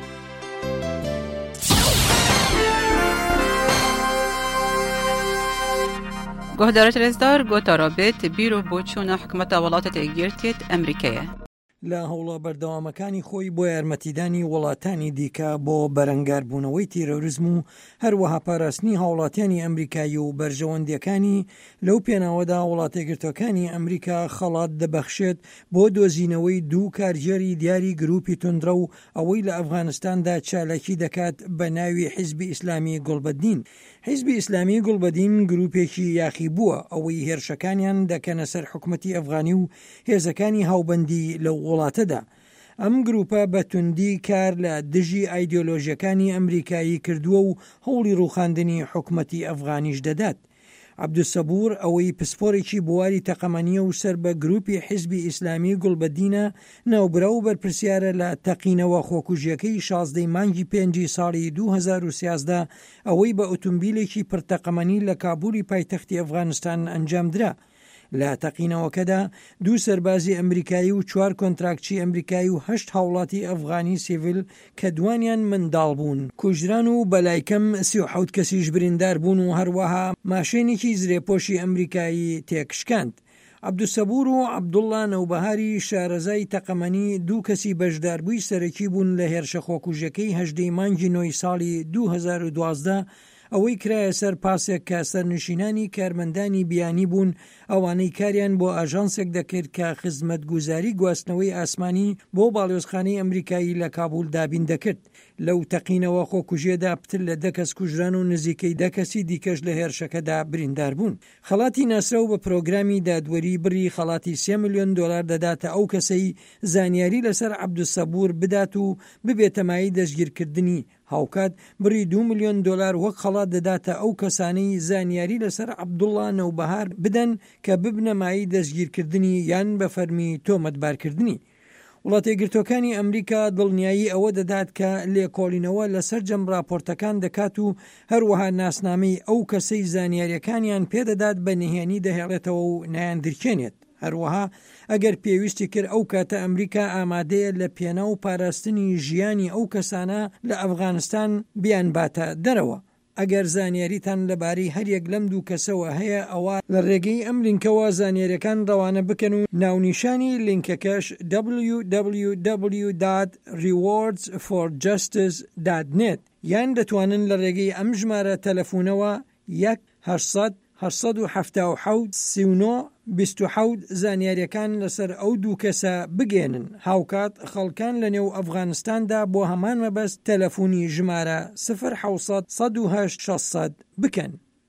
گۆهدارە رێزدار گۆتا رابێت بیرۆ بۆ چوونە حکومەتە وڵاتە تێگیرتێت ئەمریکایە. لە هەوڵە بەردەوامەکانی خۆی بۆ یارمەتیدانی وڵاتانی دیکە بۆ بەرەنگاربوونەوەی تیرۆریزم و هەروەها پاراستنی هاوڵاتیانی ئەمریکایی و بەرژەوەندیەکانی لەو پێناوەدا وڵاتە یەکگرتووەکانی ئەمریکا خەڵات دەبەخشێت بۆ دۆزینەوەی دوو کارژێری دیاری گروپی توندرە و ئەوەی لە ئەفغانستاندا چالاکی دەکات بە ناوی حیزبی ئیسلامی گوڵبەدین. حیزبی ئیسلامی گوڵبەدین گروپێکی یاخی بووە ئەوەی هێرشەکانیان دەکەنە سەر حکومەتی ئەفغانی و هێزەکانی هاوبەندی لەو وڵاتەدا. ئەم گروپە بە توندی کار لە دژی ئایدۆلۆژیەکانی ئەمریکایی کردووە و هەوڵی ڕووخاندنی حکومەتی ئەفغانیش دەدات. عەبدولسەبور ئەوەی پسپۆرێکی بواری تەقەمەنیە و سەر بە گروپی حیزبی ئیسلامی گوڵبەدینە ناوبرا و بەرپرسیارە لە تەقینەوە خۆکوژیەکەی شازدەی مانگی پێنجی ساڵی دوو هەزار و سیازدە ئەوەی بە ئۆتۆمبیلێکی پڕتەقەمەنی لە کابولی پایتەختی ئەفغانستان ئەنجامدرا. لە تەقینەوەکەدا دوو سەربازی ئەمریکایی و چوار کۆنتراکچی ئەمریکایی و هەشت هاوڵاتی ئەفغانی سیڤیل کە دوانیان منداڵ بوون کوژران و بەلایکەم سی و حەوت کەسیش بریندار بوون و هەروەها ماشێنێکی زرێپۆشی ئەمریکایی تێکشکاند. عەبدولسەبور و عەبدوڵڵا نەوبەهاری شارەزای تەقەمەنی دوو کەسی بەشداربووی سەرەکی بوون لە هێرشە خۆکوژەکەی هەژدەی مانگی نۆی ساڵی دوو هەزار و دوازدە ئەوەی کرایە سەر پاسێک کە سەرنشینانی کارمەندانی بیانی بوون ئەوانەی کاریان بۆ ئاژانسێک دەکرد کە خزمەتگوزاری گواستنەوەی ئاسمانی بۆ باڵیۆزخانەی ئەمریکایی لە کابول دابین دەکرد. لەو تەقینەوە خۆکوژێدا پتر لە دە کەس کوژران و نزیکەی دە کەسی دیکەش لە هێرشەکەدا بریندار بوون. خەڵاتی ناسرا بە پرۆگرامی دادوەری بڕی خەڵاتی سێ ملیۆن دۆلار دەداتە ئەو کەسەی زانیاری لەسەر عەبدولسەبور بدات و ببێتە مای دەستگیرکردنی. هاوکات بڕی دو ملیۆن دۆلار وەک خەڵات دەداتە ئەو کەسانەی زانیاری لەسەر عەبدوڵڵا نەوبەهار بدەن کە ببنەمایی دەستگیرکردنی یان بە فەرمی تۆمەتبارکردنی. وڵاتە یەکگرتووەکانی ئەمریکا دڵنیایی ئەوە دەدات کە لێکۆڵینەوە لەسەر جەم راپۆرتەکان دەکات و هەروەها ناسنامەی ئەو کەسەی زانیاریەکانیان پێدەدات بە نهێنی دەهێڵێتەوە و نایان درکێنێت. هەروەها ئەگەر پێویستی کرد ئەو کاتە ئەمریکا ئامادەیە لە پێنە و پاراستنی ژیانی ئەو کەسانە لە ئەفغانستان بیان باتە دەرەوە. ئەگەر زانیاریتان لەبارەی هەریەک لەم دوو کەسەوە هەیە ئەوە لە ڕێگەی ئەم لینکەوە زانیاریەکان ڕەوانە بکەن و ناونیشانی لینکەکەش دبلیو دبلیو دبلیو دات ریواردز فۆر جەستس دات نێت یان دەتوانن لە ڕێگەی ئەم ژمارە تەلەفۆنەوە یەک هەشت هەشت هەفت حەوت سی و نۆ بیست و حەوت زانیاریەکان لەسەر ئەو دوو کەسە بگێنن. هاوکات خەڵکان لە نێو ئەفغانستاندا بۆ هەمان مەبەست تەلەفۆنی ژمارە سفر حەوت سەد و هەشت شەشسەد بکەن.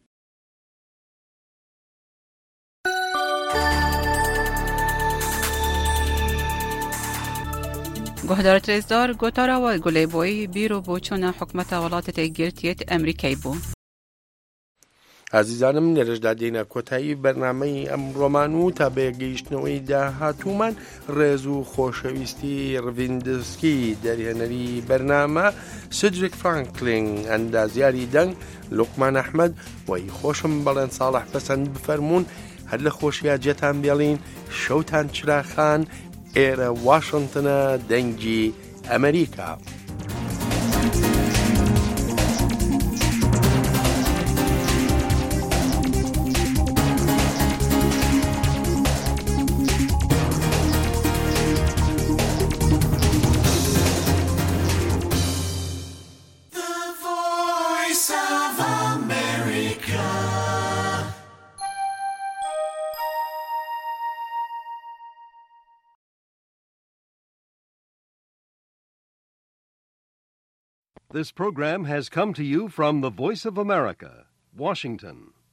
گۆهدارە رێزدار گۆتاراوە گولەیبۆی بیرۆ بۆ چوونە حکومەتە وڵاتە تێگیرتێت ئەمریکای بوو. عزیزانم لێرەشدا دێنە کۆتایی بەرنامەی ئەم ڕۆمان و تا بێگەیشتنەوەی داهاتوومان ڕێز و خۆشەویستی ڕڤیندسکی دەرهێنەری بەرنامە سدریک فرانکلین ئەندازیاری دەنگ لوقمان ئەحمەد وەی خۆشم بەڵێن ساڵح پەسەند بفەرمونون هەر لە خۆشییا جێتان بێڵین شەوتان چراخان ئێرە واشنگتنە دەنگی ئەمریکا. This program has come to you from the Voice of America, Washington.